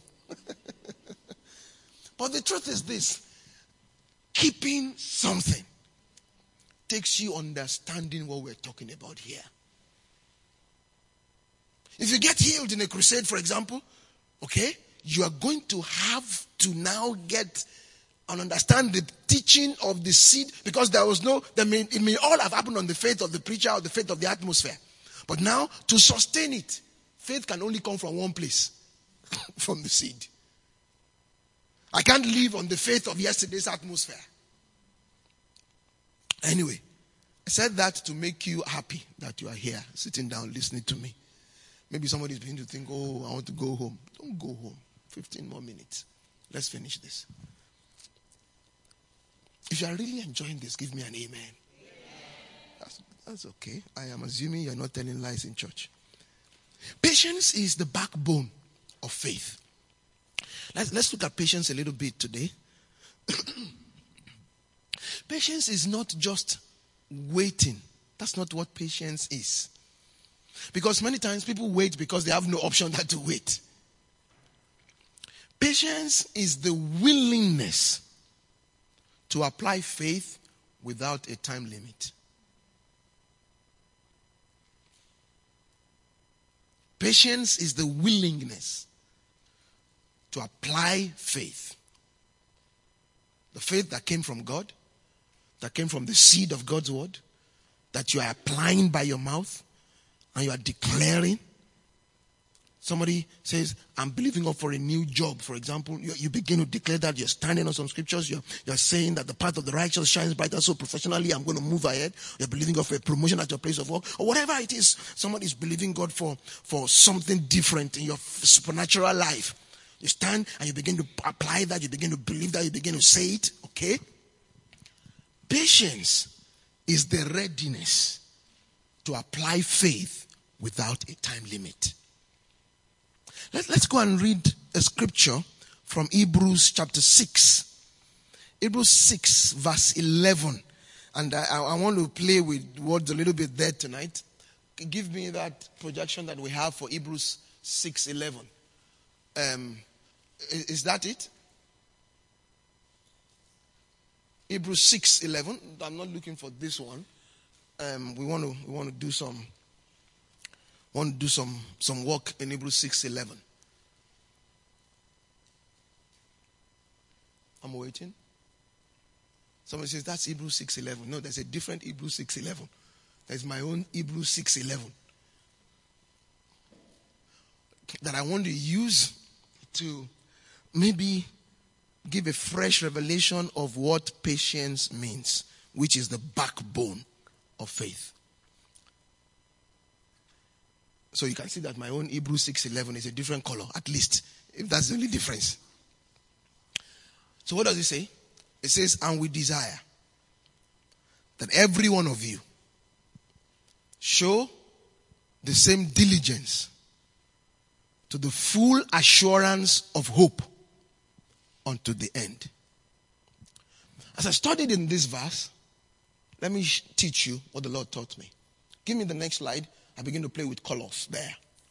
But the truth is this. Keeping something takes you understanding what we're talking about here. If you get healed in a crusade, for example, okay, you are going to have to now get and understand the teaching of the seed, because it may all have happened on the faith of the preacher or the faith of the atmosphere. But now, to sustain it, faith can only come from one place, from the seed. I can't live on the faith of yesterday's atmosphere. Anyway, I said that to make you happy that you are here, sitting down, listening to me. Maybe somebody's beginning to think, oh, I want to go home. Don't go home. 15 more minutes. Let's finish this. If you are really enjoying this, give me an amen. That's okay. I am assuming you're not telling lies in church. Patience is the backbone of faith. Let's look at patience a little bit today. Patience is not just waiting. That's not what patience is. Because many times people wait because they have no option than to wait. Patience is the willingness to apply faith without a time limit. Patience is the willingness to apply faith. The faith that came from God, that came from the seed of God's word, that you are applying by your mouth and you are declaring. Somebody says, I'm believing God for a new job. For example, you begin to declare that. You're standing on some scriptures. You're saying that the path of the righteous shines brighter. So professionally, I'm going to move ahead. You're believing God for a promotion at your place of work. Or whatever it is, somebody is believing God for something different in your supernatural life. You stand and you begin to apply that. You begin to believe that. You begin to say it. Okay? Patience is the readiness to apply faith without a time limit. Let's go and read a scripture from Hebrews chapter 6. Hebrews 6 verse 11. And I want to play with words a little bit there tonight. Give me that projection that we have for Hebrews 6:11. Is that it? Hebrews 6:11. I'm not looking for this one. We want to do some work in Hebrews 6:11. I'm waiting. Somebody says that's Hebrews 6:11. No, there's a different Hebrews 6:11. There's my own Hebrews 6:11 that I want to use to maybe give a fresh revelation of what patience means, which is the backbone of faith. So you can see that my own Hebrews 6:11 is a different color, at least, if that's the only difference. So what does it say? It says, and we desire that every one of you show the same diligence to the full assurance of hope unto the end. As I studied in this verse, let me teach you what the Lord taught me. Give me the next slide. I begin to play with colors there.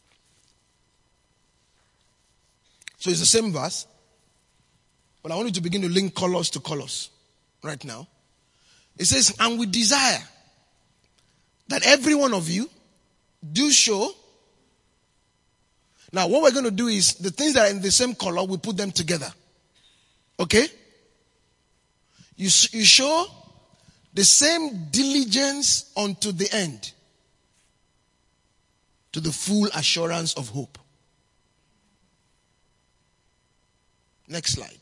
So it's the same verse, but I want you to begin to link colors to colors right now. It says, and we desire that every one of you do show. Now what we're going to do is the things that are in the same color, we put them together. Okay? You show the same diligence unto the end, to the full assurance of hope. Next slide.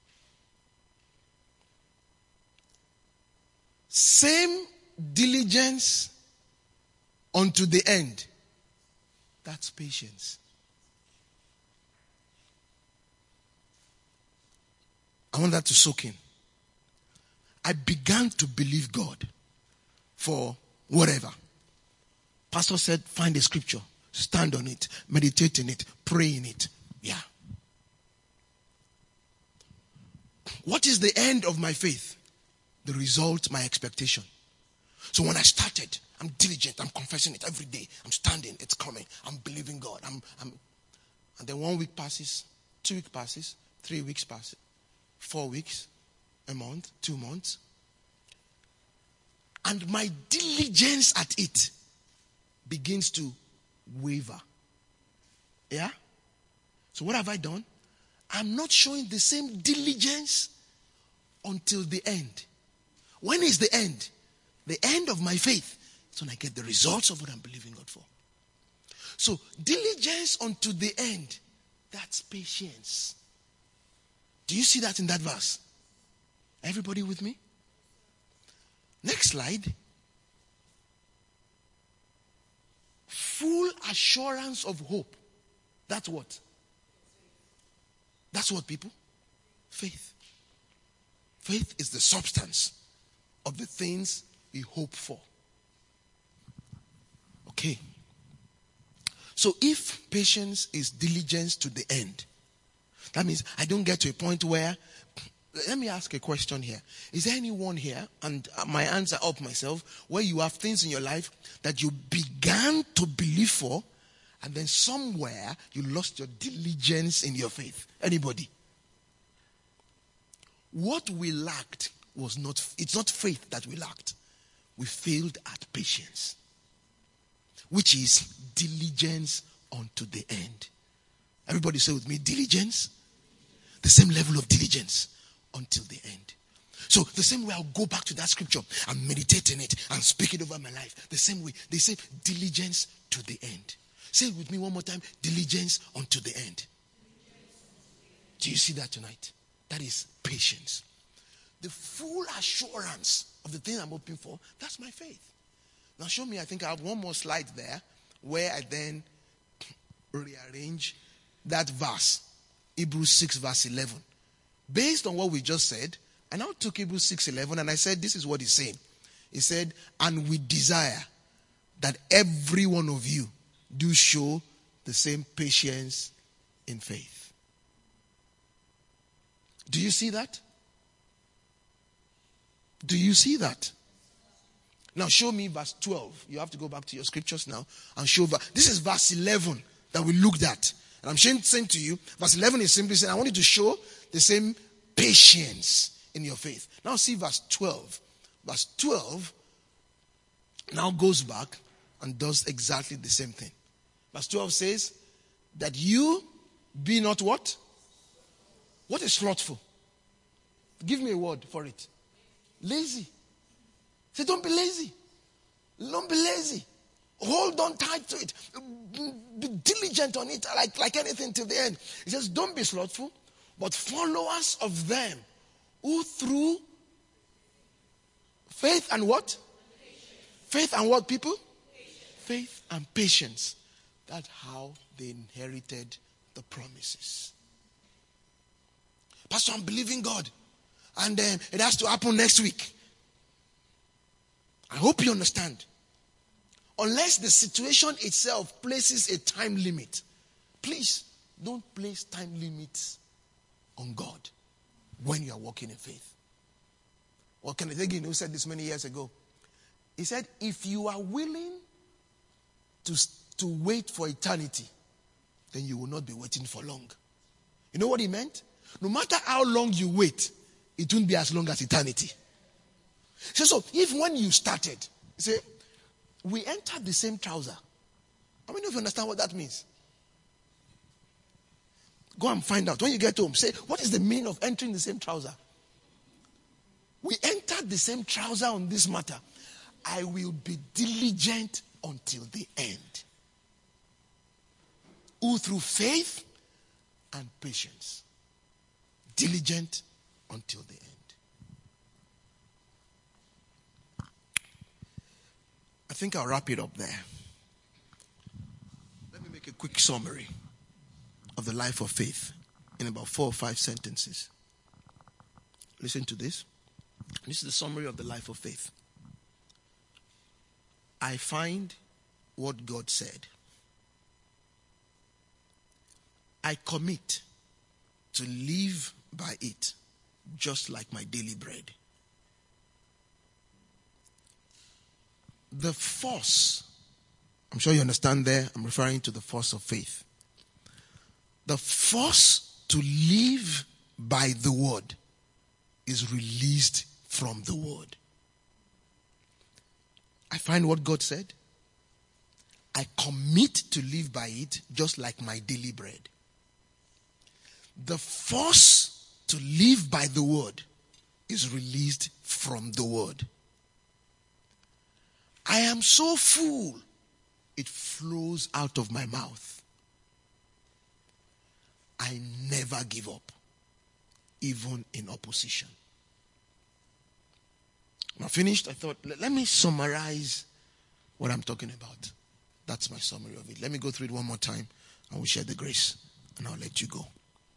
Same diligence unto the end. That's patience. I want that to soak in. I began to believe God for whatever. Pastor said, find a scripture, stand on it, meditate in it, pray in it. Yeah. What is the end of my faith? The result, my expectation. So when I started, I'm diligent, I'm confessing it every day. I'm standing, it's coming. I'm believing God. And then 1 week passes, 2 weeks passes, 3 weeks passes, 4 weeks, a month, 2 months. And my diligence at it begins to waver. Yeah? So what have I done? I'm not showing the same diligence until the end. When is the end? The end of my faith. It's when I get the results of what I'm believing God for. So diligence unto the end, that's patience. Do you see that in that verse? Everybody with me? Next slide. Full assurance of hope. That's what? That's what, people? Faith. Faith is the substance of the things we hope for. Okay. So if patience is diligence to the end, that means I don't get to a point where, let me ask a question here. Is there anyone here, and my hands are up myself, where you have things in your life that you began to believe for And then somewhere you lost your diligence in your faith. Anybody? What we lacked it's not faith that we lacked. We failed at patience, which is diligence unto the end. Everybody say with me, diligence. The same level of diligence until the end. So the same way I'll go back to that scripture and meditate in it and speak it over my life. The same way they say diligence to the end. Say it with me one more time, diligence unto the end. Do you see that tonight? That is patience. The full assurance of the thing I'm hoping for, that's my faith. Now show me, I think I have one more slide there where I then rearrange that verse, Hebrews 6 verse 11. Based on what we just said, I now took Hebrews 6:11 and I said, this is what he's saying. He said, and we desire that every one of you do show the same patience in faith. Do you see that? Do you see that? Now show me verse 12. You have to go back to your scriptures now and show. This is verse 11 that we looked at. And I'm saying to you, verse 11 is simply saying, I want you to show the same patience in your faith. Now see verse 12. Verse 12 now goes back and does exactly the same thing. Verse 12 says that you be not what? What is slothful? Give me a word for it. Lazy. Say, don't be lazy. Don't be lazy. Hold on tight to it. Be diligent on it like anything till the end. He says, don't be slothful, but followers of them who through faith and what? Faith and what, people? Faith and patience. That's how they inherited the promises. Pastor, I'm believing God. And it has to happen next week. I hope you understand. Unless the situation itself places a time limit, please don't place time limits on God when you are walking in faith. Well, Kenneth Hagin, who said this many years ago, he said, if you are willing to wait for eternity, then you will not be waiting for long. You know what he meant? No matter how long you wait, it won't be as long as eternity. So if when you started, say, we entered the same trouser. How many of you understand what that means? Go and find out. When you get home, say, what is the meaning of entering the same trouser? We entered the same trouser on this matter. I will be diligent until the end. Who through faith and patience. Diligent until the end. I think I'll wrap it up there. Let me make a quick summary of the life of faith in about 4 or 5 sentences. Listen to this. This is the summary of the life of faith. I find what God said. I commit to live by it, just like my daily bread. The force, I'm sure you understand there, I'm referring to the force of faith. The force to live by the word is released from the word. I find what God said. I commit to live by it, just like my daily bread. The force to live by the word is released from the word. I am so full, it flows out of my mouth. I never give up, even in opposition. When I finished, I thought, let me summarize what I'm talking about. That's my summary of it. Let me go through it one more time, and we'll share the grace, and I'll let you go.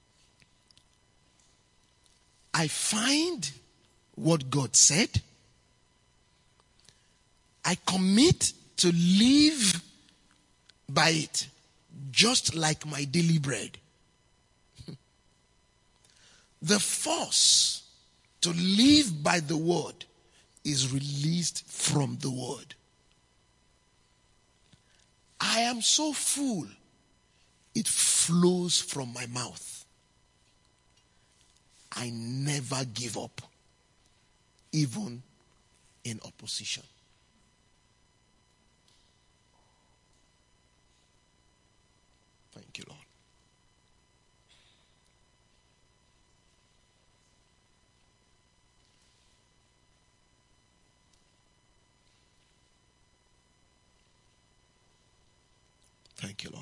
I find what God said. I commit to live by it, just like my daily bread. The force to live by the word is released from the word. I am so full, it flows from my mouth. I never give up, even in opposition. Thank you, Lord. Thank you, Lord.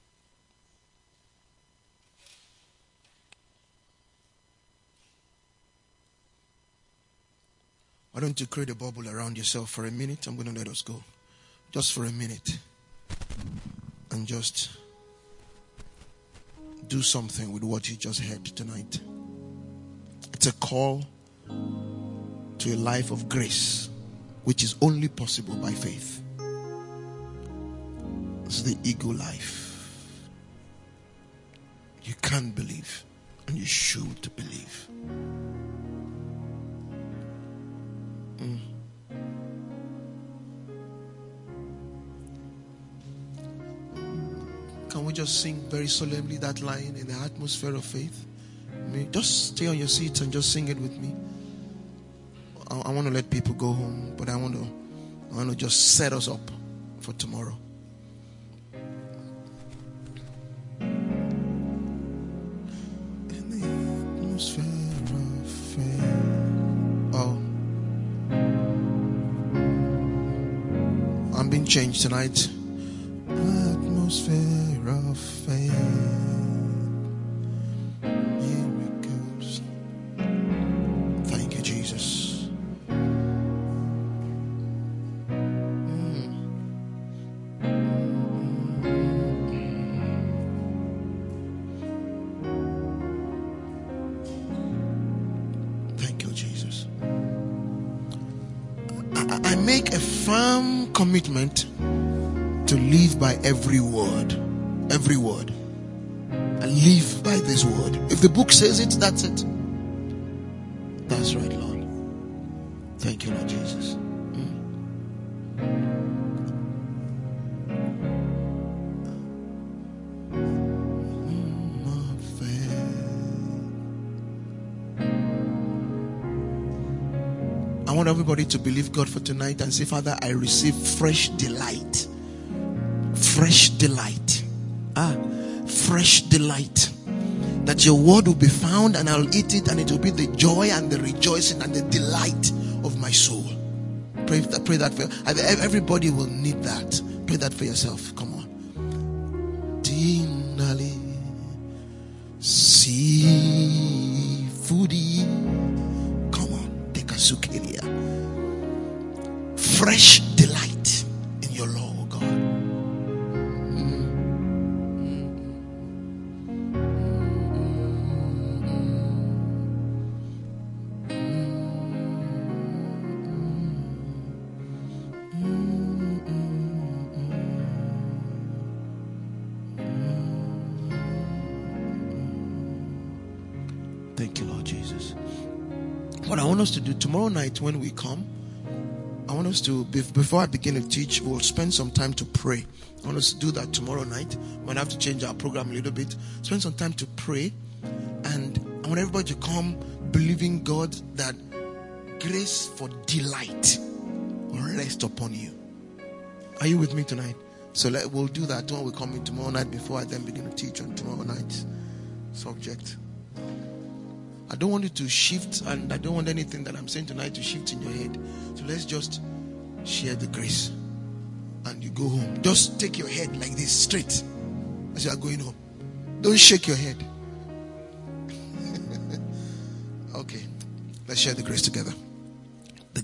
Why don't you create a bubble around yourself for a minute? I'm going to let us go. Just for a minute. And just do something with what you just heard tonight. It's a call to a life of grace, which is only possible by faith. It's the ego life. You can't believe, and you should believe. Can we just sing very solemnly that line in the atmosphere of faith? Just stay on your seats and just sing it with me. I want to let people go home, but I want to just set us up for tomorrow. In the atmosphere of faith. Oh, I'm being changed tonight. Atmosphere of faith. Miracles. Thank you, Jesus. Thank you, Jesus. I make a firm commitment to live by every word. Every word. And live by this word. If the book says it, that's it. That's right, Lord. Thank you, Lord Jesus. I want everybody to believe God for tonight and say, Father, I receive fresh delight. Fresh delight. Fresh delight. That your word will be found and I'll eat it and it will be the joy and the rejoicing and the delight of my soul. Pray that for everybody will need that. Pray that for yourself. Come on. Dinali see foodie. Come on. Take a sukeria. Fresh delight in your law, oh God. Thank you, Lord Jesus. What I want us to do tomorrow night when we come, I want us to, before I begin to teach, we'll spend some time to pray. I want us to do that tomorrow night. We might have to change our program a little bit. Spend some time to pray. And I want everybody to come believing God that grace for delight will rest upon you. Are you with me tonight? So we'll do that when we come in tomorrow night before I then begin to teach on tomorrow night's subject. I don't want you to shift, and I don't want anything that I'm saying tonight to shift in your head. So let's just share the grace. And you go home. Just take your head like this, straight, as you are going home. Don't shake your head. Okay. Let's share the grace together.